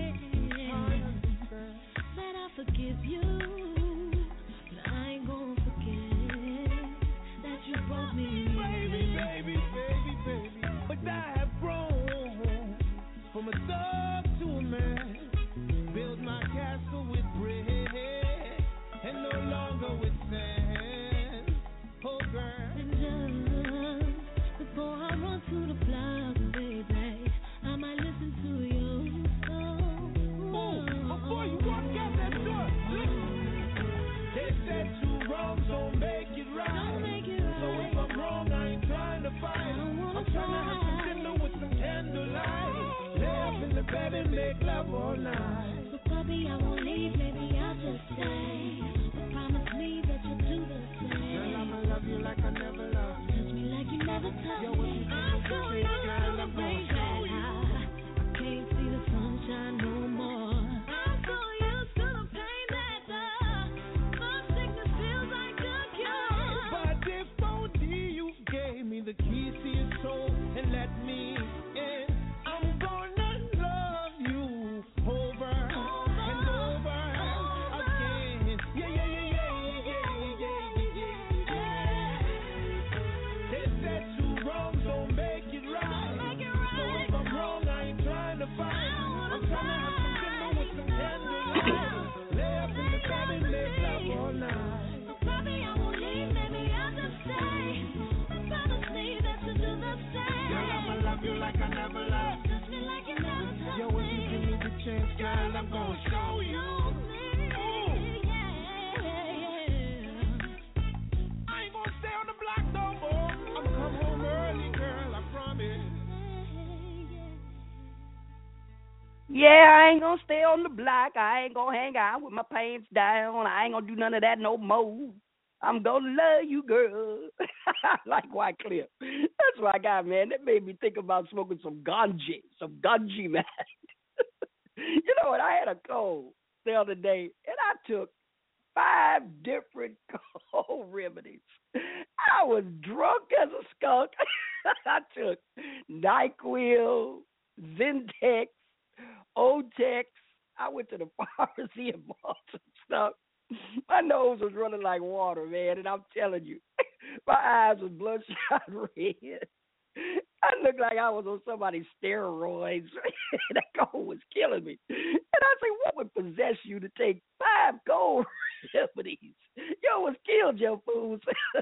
That I forgive you, but I ain't gonna forget that you brought me. Baby, but I have grown from a thug to a man. Build my castle with brick and no longer with sand. Oh, girl. And just before I run to the block, baby, I might listen to your song. Before you walk out that door, listen. They said two wrongs don't make it right. So if I'm wrong, I ain't trying to fight. I'm trying to have some dinner with some candlelight. Lay up in the bed and make love all night. So puppy, I won't leave, maybe I'll just stay. But promise me that you'll do the same. Girl, I'ma love you like I never loved you. Touch me like you never touched Yo, me. I'm so young, I'm raised that high. I can't see the sunshine no more. I'm so used to the pain that the sickness feels like a cure. But if only you gave me the keys to your soul and let me in, I'm gonna love you over and over again. Yeah. They said two wrongs don't make it right. So if I'm wrong, I ain't trying to fight. I'm trying to have some dinner with some candlelight. Lay up in the bed and make love all night. So puppy, I won't leave, maybe I'll just stay. But promise me that you'll do the same. Girl, I'ma love you like I never loved you. Touch me like you never touched Yo, if you give me the chance, girl, I'm gonna show you. I ain't gonna stay on the block no more. I'ma come home early, girl, I promise. Yeah, I ain't gonna stay on the block. I ain't gonna hang out with my pants down. I ain't gonna do none of that no more. I'm gonna love you, girl. Like Wycliffe. That's what I got, man. That made me think about smoking some ganji, man. You know what? I had a cold the other day, and I took 5 different cold remedies. I was drunk as a skunk. I took NyQuil, Zentex, Otex. I went to the pharmacy and bought some stuff. My nose was running like water, man, and I'm telling you, my eyes was bloodshot red. I looked like I was on somebody's steroids. That cold was killing me. And I said, what would possess you to take 5 cold remedies? You almost killed your fools.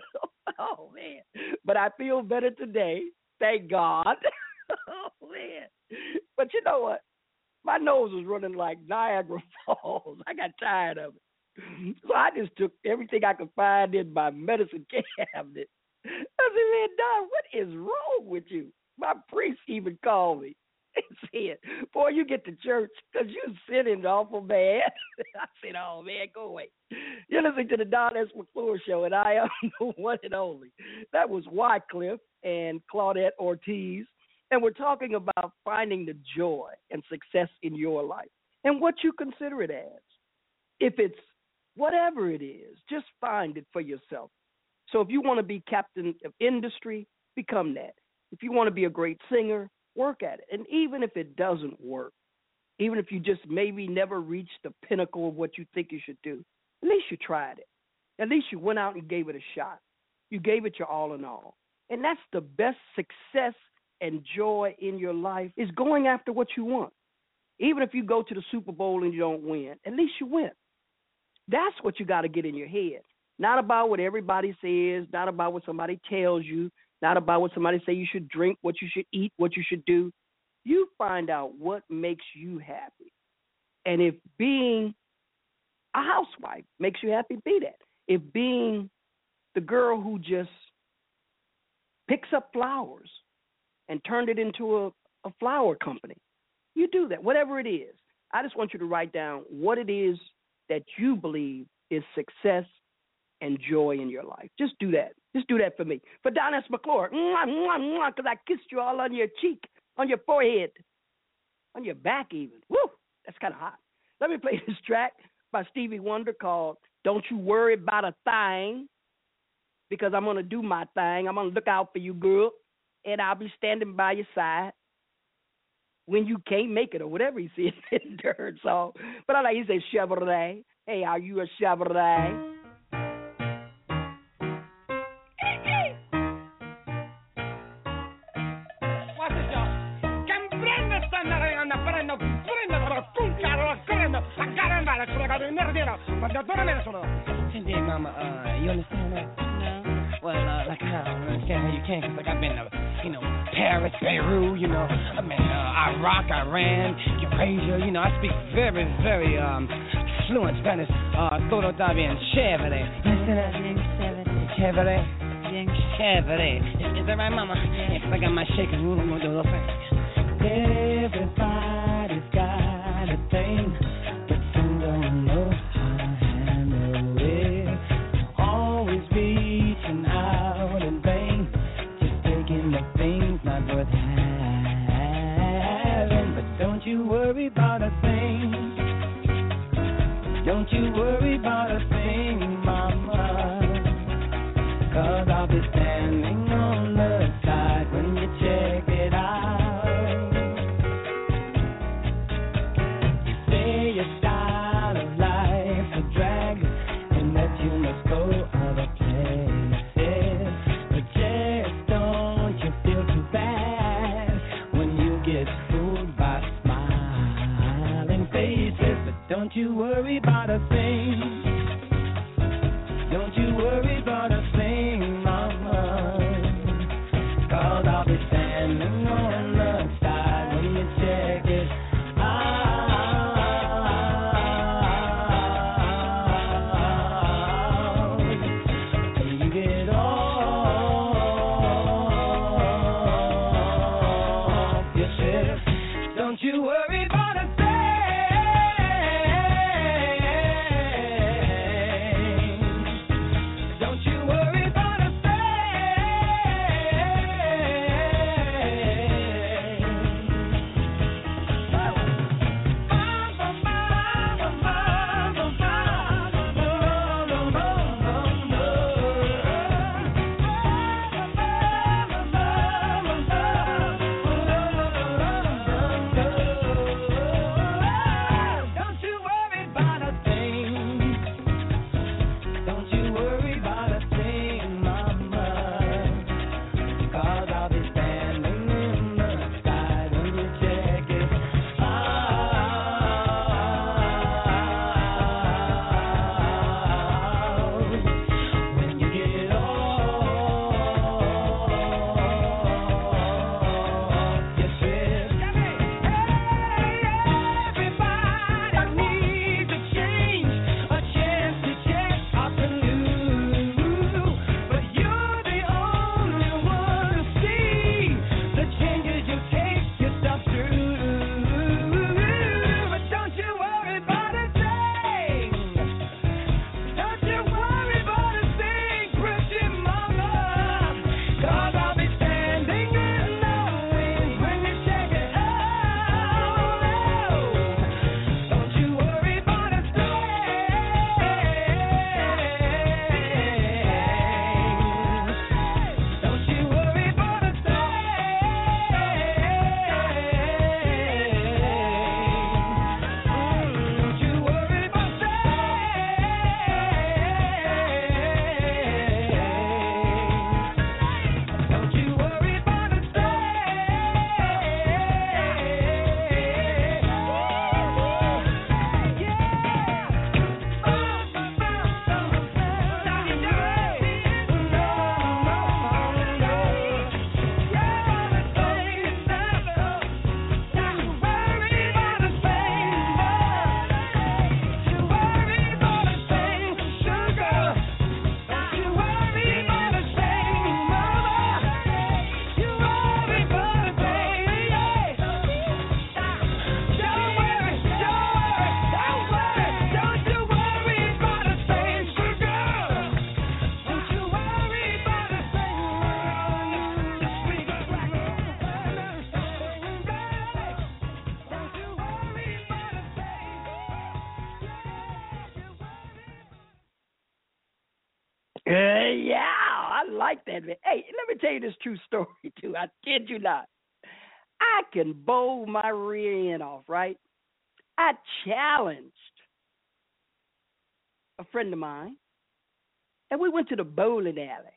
Oh, man. But I feel better today. Thank God. Oh, man. But you know what? My nose was running like Niagara Falls. I got tired of it. So I just took everything I could find in my medicine cabinet. I said, man, Don, what is wrong with you? My priest even called me and said, boy, you get to church because you're sinning awful bad. I said, oh, man, go away. You're listening to the Don S. McClure Show, and I am the one and only. That was Wycliffe and Claudette Ortiz, and we're talking about finding the joy and success in your life and what you consider it as. If it's whatever it is, just find it for yourself. So if you want to be captain of industry, become that. If you want to be a great singer, work at it. And even if it doesn't work, even if you just maybe never reach the pinnacle of what you think you should do, at least you tried it. At least you went out and gave it a shot. You gave it your all in all. And that's the best success and joy in your life, is going after what you want. Even if you go to the Super Bowl and you don't win, at least you win. That's what you got to get in your head. Not about what everybody says, not about what somebody tells you, not about what somebody say you should drink, what you should eat, what you should do. You find out what makes you happy. And if being a housewife makes you happy, be that. If being the girl who just picks up flowers and turned it into a flower company, you do that, whatever it is. I just want you to write down what it is that you believe is success and joy in your life. Just do that. Just do that for me. For Don S. McClure, because I kissed you all on your cheek, on your forehead, on your back even. Woo, that's kind of hot. Let me play this track by Stevie Wonder called Don't You Worry About a Thing, because I'm going to do my thing. I'm going to look out for you, girl, and I'll be standing by your side when you can't make it, or whatever he said in the third song. But I like he said Chevrolet. Hey, are you a Chevrolet? Hey, Mama, you understand that? No. Well, like I don't understand how you can, because like I've been to, Paris, Beirut, Iraq, Iran, Eurasia, I speak very, very fluent Spanish. Todo está bien, chévere. Chévere. Chévere. Is that right, Mama? Yeah, because I got my shakers. I'm going to do those things. Everybody's got a thing, but some don't know how to handle it. Always reaching out in vain, just taking the things not worth having. But don't you worry about a thing. Don't you worry about a thing, Mama, 'cause I'll be standing on the side when you check it out. You say your style of life's a drag and that you must go other places, but just don't you feel too bad when you get fooled by smiling faces. But don't you worry about a thing. Don't you worry about a thing, Mama, 'cause I'll be standing on the side when you check it out. And you get off your shit. Don't you worry about a thing. Don't you worry. Yeah, I like that, man. Hey, let me tell you this true story, too. I kid you not. I can bowl my rear end off, right? I challenged a friend of mine, and we went to the bowling alley.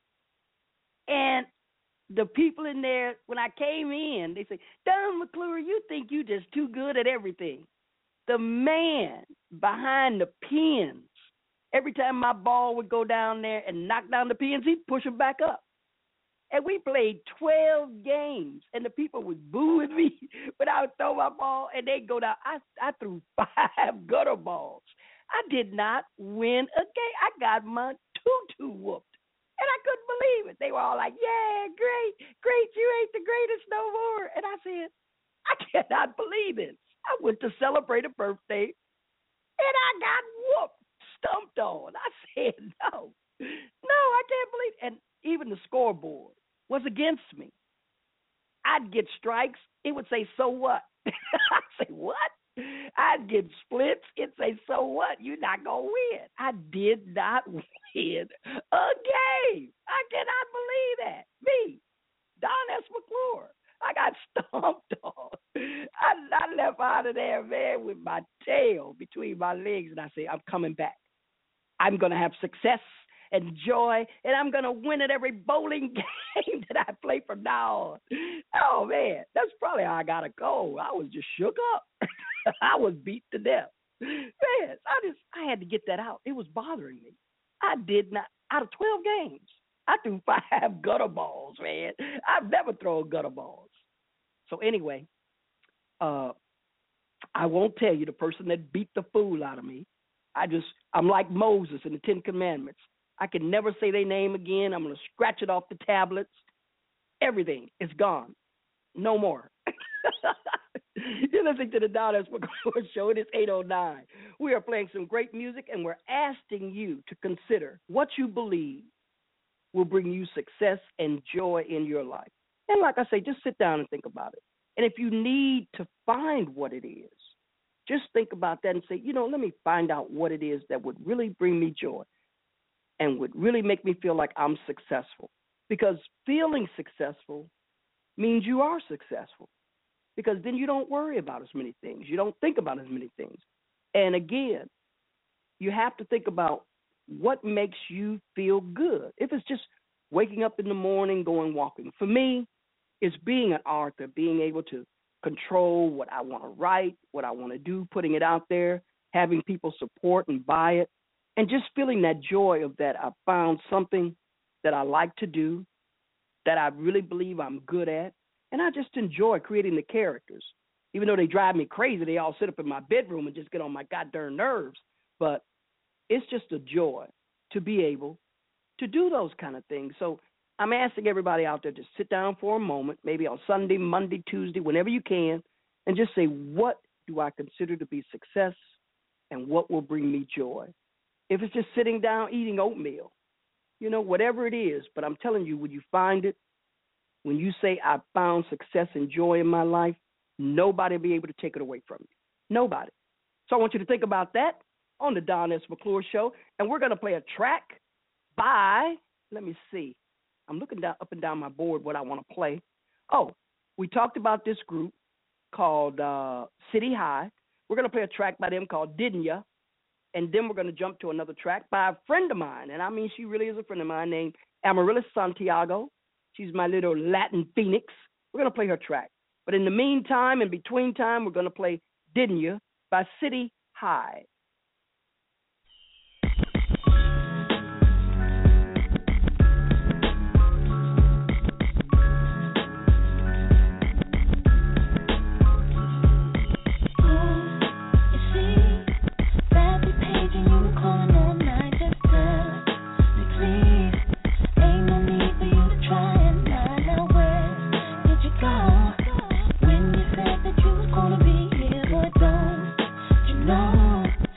And the people in there, when I came in, they say, Don McClure, you think you just too good at everything. The man behind the pins, every time my ball would go down there and knock down the pins, he'd push them back up. And we played 12 games, and the people would boo at me when I would throw my ball, and they'd go down. I threw 5 gutter balls. I did not win a game. I got my tutu whooped, and I couldn't believe it. They were all like, yeah, great, you ain't the greatest no more. And I said, I cannot believe it. I went to celebrate a birthday, and I got whooped, stumped on. I said, no, I can't believe it. And even the scoreboard was against me. I'd get strikes. It would say, so what? I'd say, what? I'd get splits. It'd say, so what? You're not going to win. I did not win a game. I cannot believe that. Me, Don S. McClure. I got stomped on. I left out of there, man, with my tail between my legs, and I say, I'm coming back. I'm going to have success and joy, and I'm going to win at every bowling game that I play from now on. Oh, man, that's probably how I got to go. I was just shook up. I was beat to death. Man, I had to get that out. It was bothering me. I did not, out of 12 games, I threw 5 gutter balls, man. I've never thrown gutter balls. So anyway, I won't tell you the person that beat the fool out of me. I'm like Moses in the 10 Commandments. I can never say their name again. I'm going to scratch it off the tablets. Everything is gone. No more. You're listening to the Don S. McClure Show. It is 8:09. We are playing some great music, and we're asking you to consider what you believe will bring you success and joy in your life. And like I say, just sit down and think about it. And if you need to find what it is, just think about that and say, let me find out what it is that would really bring me joy and would really make me feel like I'm successful. Because feeling successful means you are successful. Because then you don't worry about as many things. You don't think about as many things. And again, you have to think about what makes you feel good. If it's just waking up in the morning, going walking. For me, it's being an author, being able to control what I want to write, what I want to do, putting it out there, having people support and buy it, and just feeling that joy of that I found something that I like to do, that I really believe I'm good at, and I just enjoy creating the characters. Even though they drive me crazy, they all sit up in my bedroom and just get on my goddamn nerves, but it's just a joy to be able to do those kind of things. So I'm asking everybody out there to sit down for a moment, maybe on Sunday, Monday, Tuesday, whenever you can, and just say, what do I consider to be success and what will bring me joy? If it's just sitting down eating oatmeal, whatever it is, but I'm telling you, when you find it, when you say I found success and joy in my life, nobody will be able to take it away from you. Nobody. So I want you to think about that on the Don S. McClure Show, and we're going to play a track by, let me see. I'm looking down, up and down my board what I want to play. Oh, we talked about this group called City High. We're going to play a track by them called Didn't Ya? And then we're going to jump to another track by a friend of mine, and I mean she really is a friend of mine, named Amaryllis Santiago. She's my little Latin phoenix. We're going to play her track. But in the meantime, in between time, we're going to play Didn't Ya? By City High. When you said that you was gonna be here, but don't you know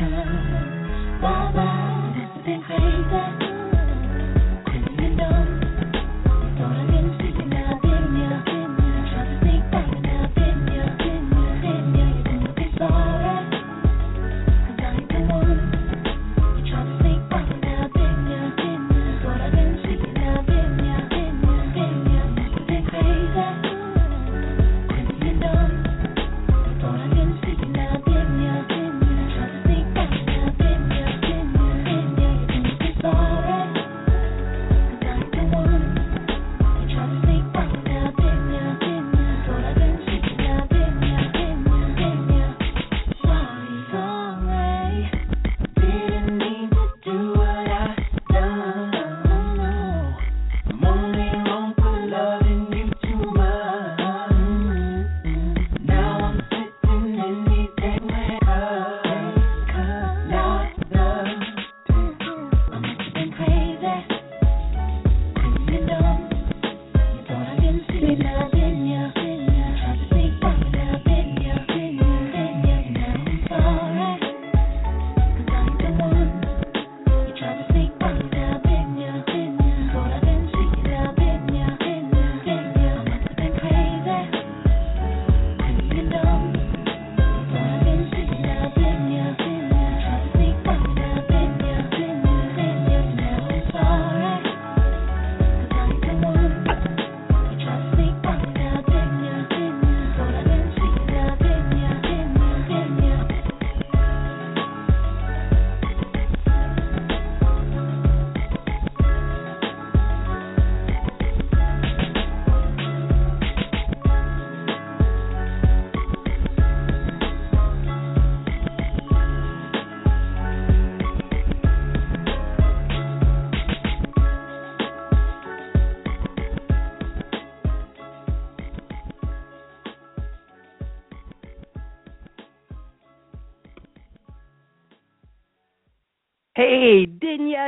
Hey, didn't ya?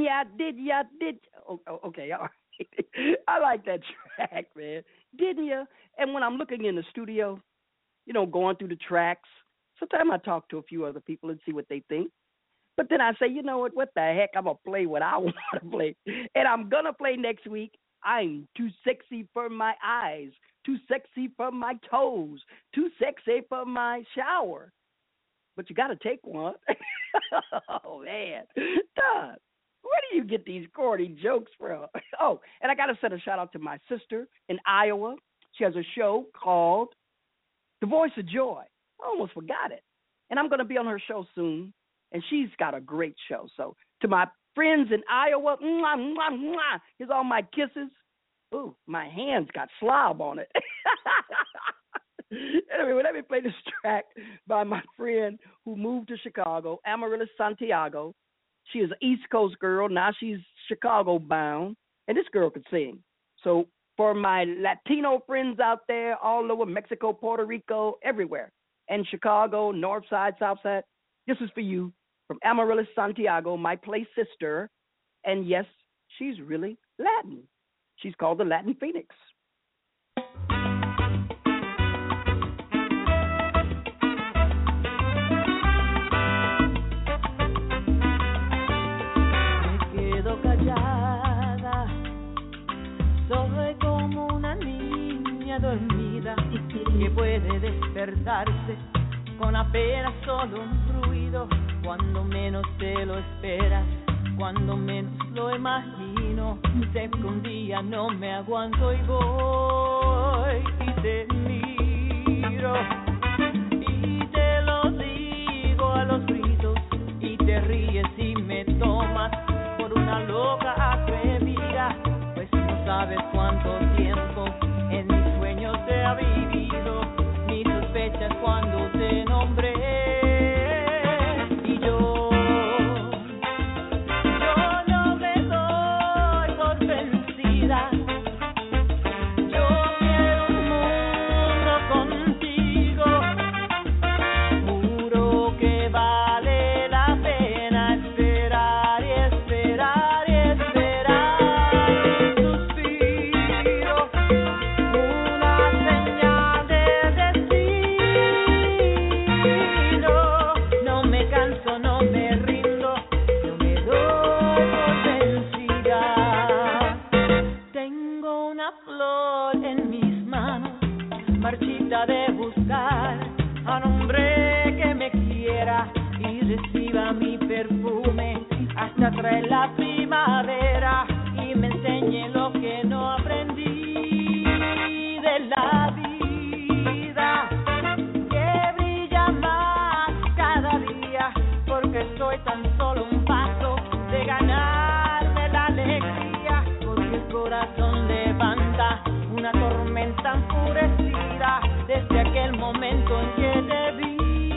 Okay, all right. I like that track, man. Didn't ya? And when I'm looking in the studio, going through the tracks, sometimes I talk to a few other people and see what they think. But then I say, you know what the heck? I'm going to play what I want to play. And I'm going to play next week. I'm too sexy for my eyes, too sexy for my toes, too sexy for my shower. But you got to take one. Oh, man. Duh. Where do you get these corny jokes from? Oh, and I got to send a shout out to my sister in Iowa. She has a show called The Voice of Joy. I almost forgot it. And I'm going to be on her show soon. And she's got a great show. So to my friends in Iowa, mwah, mwah, mwah, here's all my kisses. Ooh, my hands got slob on it. Anyway, let me play this track by my friend who moved to Chicago, Amaryllis Santiago. She is an East Coast girl. Now she's Chicago bound. And this girl could sing. So for my Latino friends out there, all over Mexico, Puerto Rico, everywhere, and Chicago, North Side, South Side, this is for you from Amaryllis Santiago, my play sister. And yes, she's really Latin. She's called the Latin Phoenix. Soy como una niña dormida que puede despertarse con apenas solo un ruido. Cuando menos te lo esperas, cuando menos lo imagino, sé que un día no me aguanto y voy y te miro y te lo digo a los gritos y te ríes y me tomas por una loca atrevida, pues no sabes cuánto tiempo en mis sueños te ha vivido, ni sospechas cuando te nombré. trata de buscar a un hombre que me quiera y reciba mi perfume hasta traer la primavera y me enseñe lo que no aprendí de la vida, que brilla más cada día porque estoy tan solo un paso de ganarme la alegría, porque el corazón levanta una tormenta enfurecida desde aquel momento en que te vi.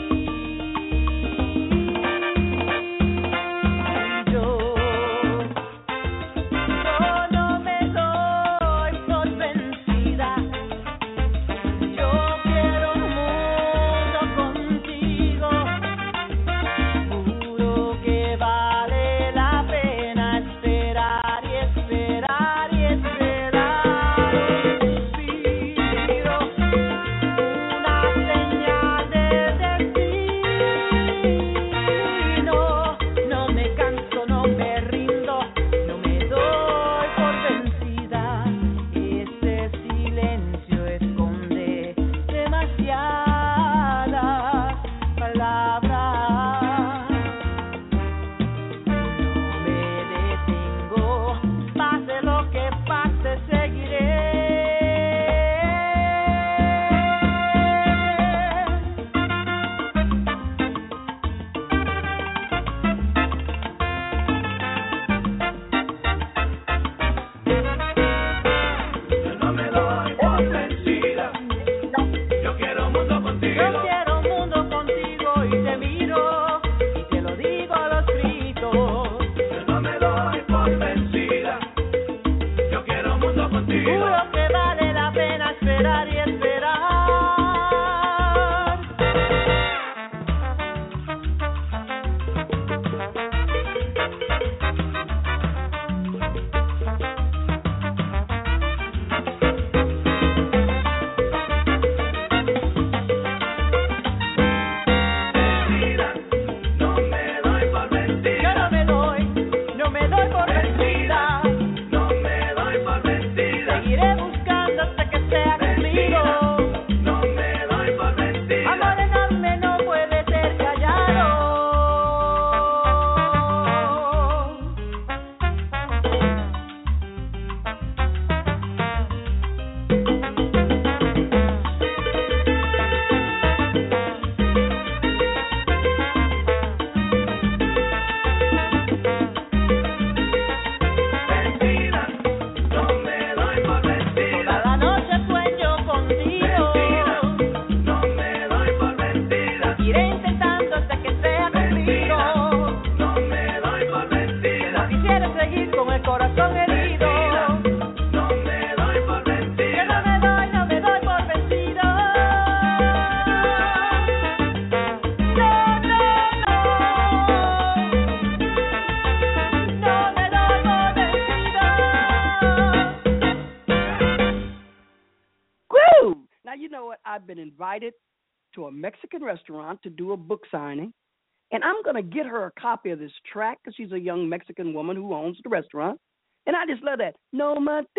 Invited to a Mexican restaurant to do a book signing, and I'm going to get her a copy of this track because she's a young Mexican woman who owns the restaurant, and I just love that. No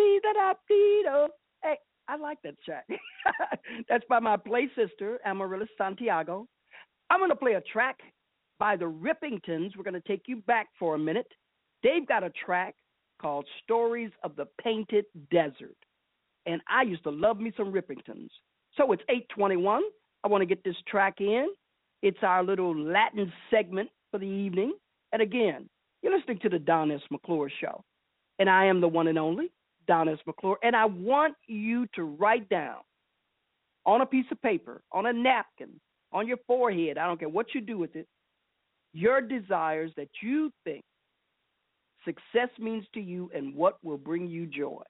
matida. Hey, I like that track. That's by my play sister, Amaryllis Santiago. I'm going to play a track by the Rippingtons. We're going to take you back for a minute. They've got a track called Stories of the Painted Desert, and I used to love me some Rippingtons. So it's 8:21. I want to get this track in. It's our little Latin segment for the evening. And again, you're listening to the Don S. McClure Show. And I am the one and only Don S. McClure. And I want you to write down on a piece of paper, on a napkin, on your forehead, I don't care what you do with it, your desires that you think success means to you and what will bring you joy.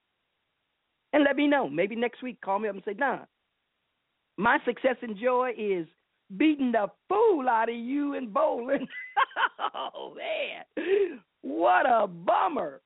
And let me know. Maybe next week, call me up and say, Don, my success and joy is beating the fool out of you in bowling. Oh, man. What a bummer.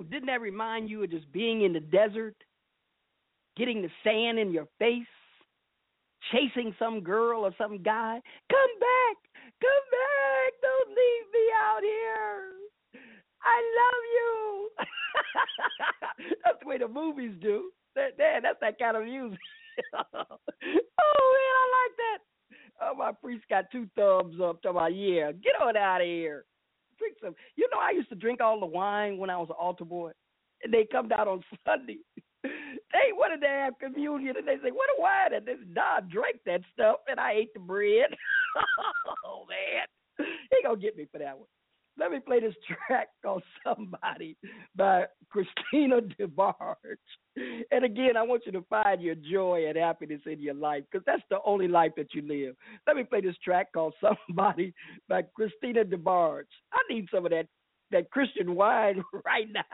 Woo! Didn't that remind you of just being in the desert, getting the sand in your face, chasing some girl or some guy? Come back! Come back! Don't leave me out here. I love you. That's the way the movies do. That's that kind of music. Oh, man, I like that. Oh, my priest got 2 thumbs up. Talking about, yeah, get on out of here. Drink some. You know, I used to drink all the wine when I was an altar boy. And they come down on Sunday. They wanted to have communion, and they say, what a wine. And this Don drank that stuff, and I ate the bread. Oh, man. He going to get me for that one. Let me play this track called Somebody by Christina DeBarge. And again, I want you to find your joy and happiness in your life, because that's the only life that you live. Let me play this track called Somebody by Christina DeBarge. I need some of that Christian wine right now.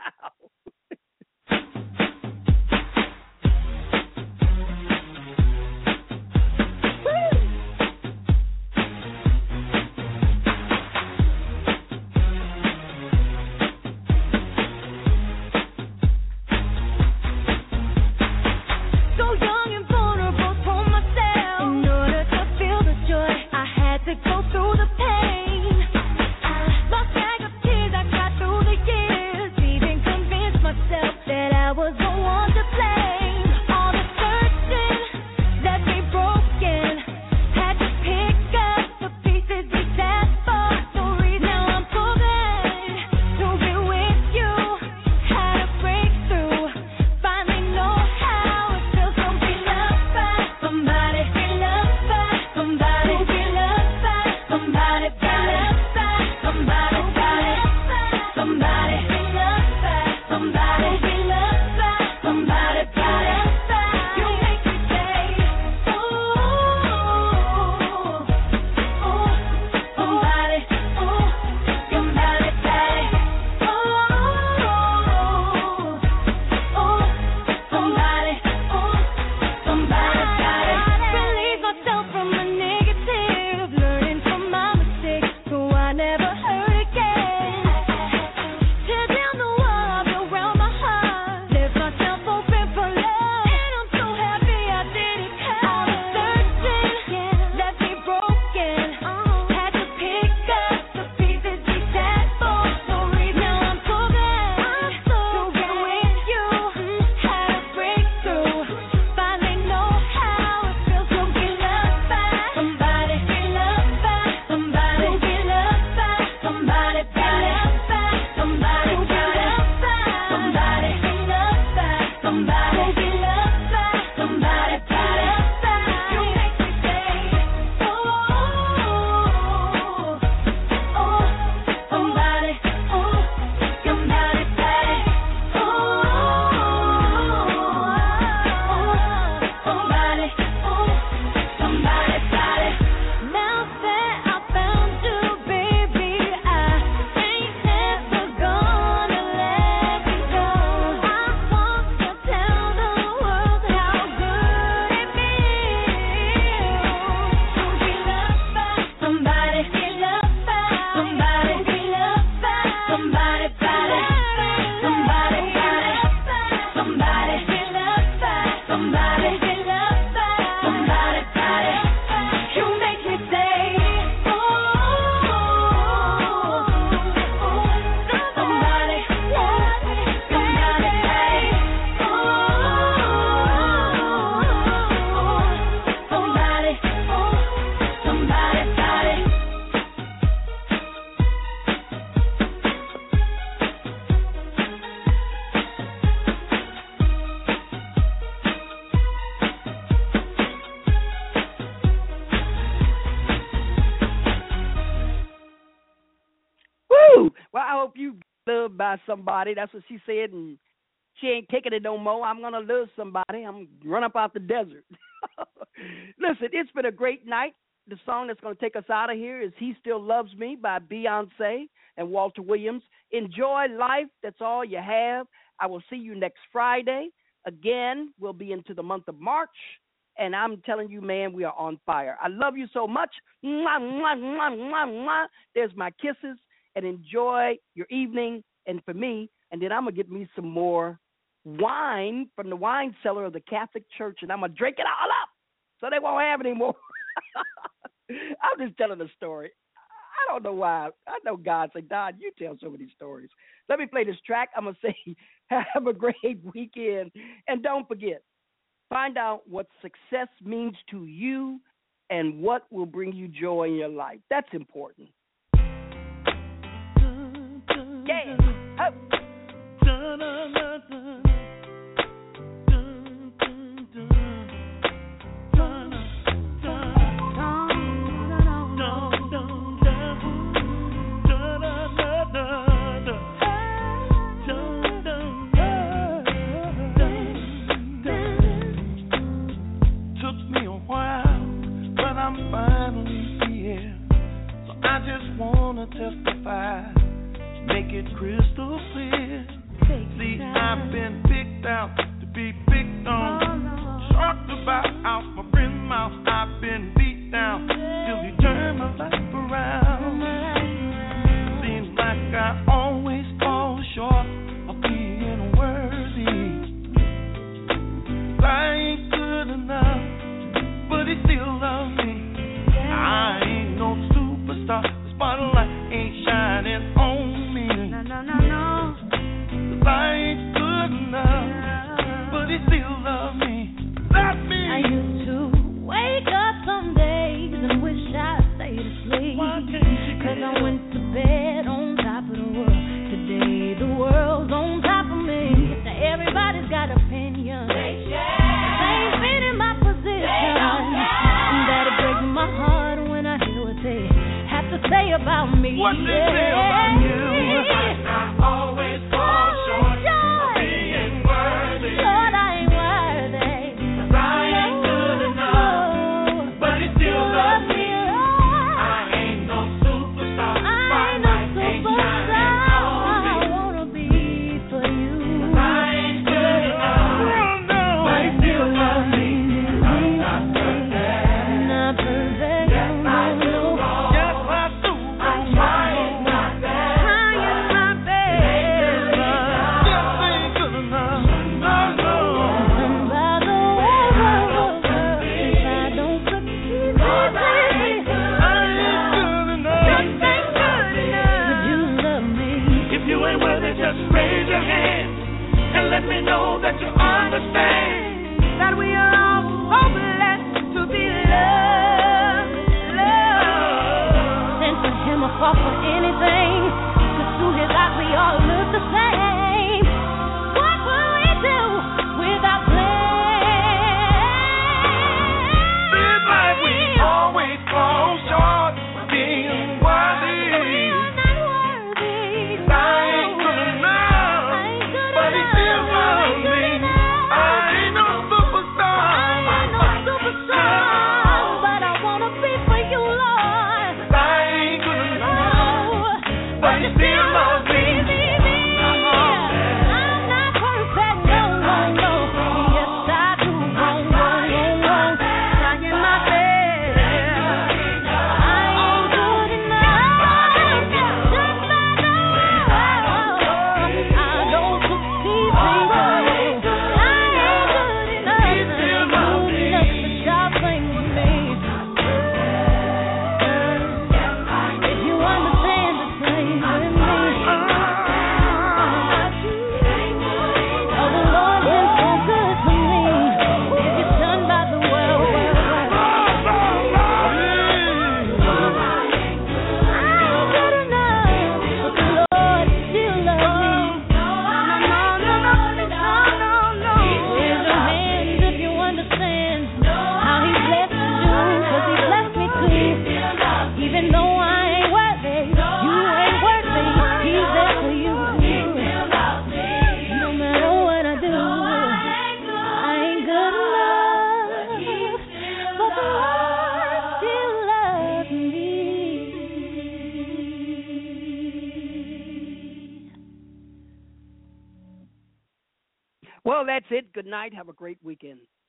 Loved by somebody. That's what she said, and she ain't taking it no more. I'm going to love somebody. I'm going to run up out the desert. Listen, it's been a great night. The song that's going to take us out of here is He Still Loves Me by Beyonce and Walter Williams. Enjoy life. That's all you have. I will see you next Friday. Again, we'll be into the month of March, and I'm telling you, man, we are on fire. I love you so much. Mwah, mwah, mwah, mwah, mwah. There's my kisses, and enjoy your evening. And for me, and then I'm going to get me some more wine from the wine cellar of the Catholic Church, and I'm going to drink it all up so they won't have any more. I'm just telling a story. I don't know why. I know God said, Don, you tell so many stories. Let me play this track. I'm going to say, have a great weekend. And don't forget, find out what success means to you and what will bring you joy in your life. That's important. Yeah. Oh. Testify, make it crystal clear. See, I've been picked out to be picked on, talked about out my friend's mouth. I've been beat down till he turned my life around. Seems like I always fall short of being worthy. I ain't good enough, but he still loves me. I ain't no superstar. Spotlight ain't shining on me. No. 'Cause I ain't good enough, but he still loves me. Love me. I used to wake up some days and wish I stayed asleep. 'Cause I went to bed on top of the world. Today the world's on top of me. Now everybody's got opinions. They ain't fit in my position. And that it breaks my heart when I hear what they have to say about me. What they say about you. I always fall short of being worthy. Lord, I ain't worthy. 'Cause I ain't good enough, but he still loves me. I ain't no superstar. I wanna be for you. 'Cause I ain't good enough, but he still loves me. I'm not perfect. Not perfect. Yes, I do wrong. Yes, I do. I'm trying my best. Just ain't good enough. No. And by the way, if I don't succeed, I ain't good enough. would you love me? If you ain't worthy, just raise your hand and let me know that you understand that we are all so blessed to be loved. And for him, I fall for anything. 'Cause to his eyes, we all look the same. What will we do without blame? Seems like we always fall short of being worthy. We are not worthy. I ain't good enough, but he still loves me. I ain't no superstar. But I wanna be for you, Lord. I ain't good enough, but he still loves me. I'm not perfect, no. Yes, I do wrong. Trying my best. I ain't good enough. Just by the way, I don't succeed, baby. I ain't good enough. But y'all sing with me. If you understand the same with me. Oh, the Lord is so good to me. If you're done by the world. I ain't good enough, but the Lord still loves me. No. Raise your hands if you understand how He blessed you, 'cause He blessed me too. Even though I ain't worthy, you ain't worthy. He's there for you. No matter what I do, I ain't good enough, but the Lord still loves me. Well, that's it. Good night. Have a great weekend.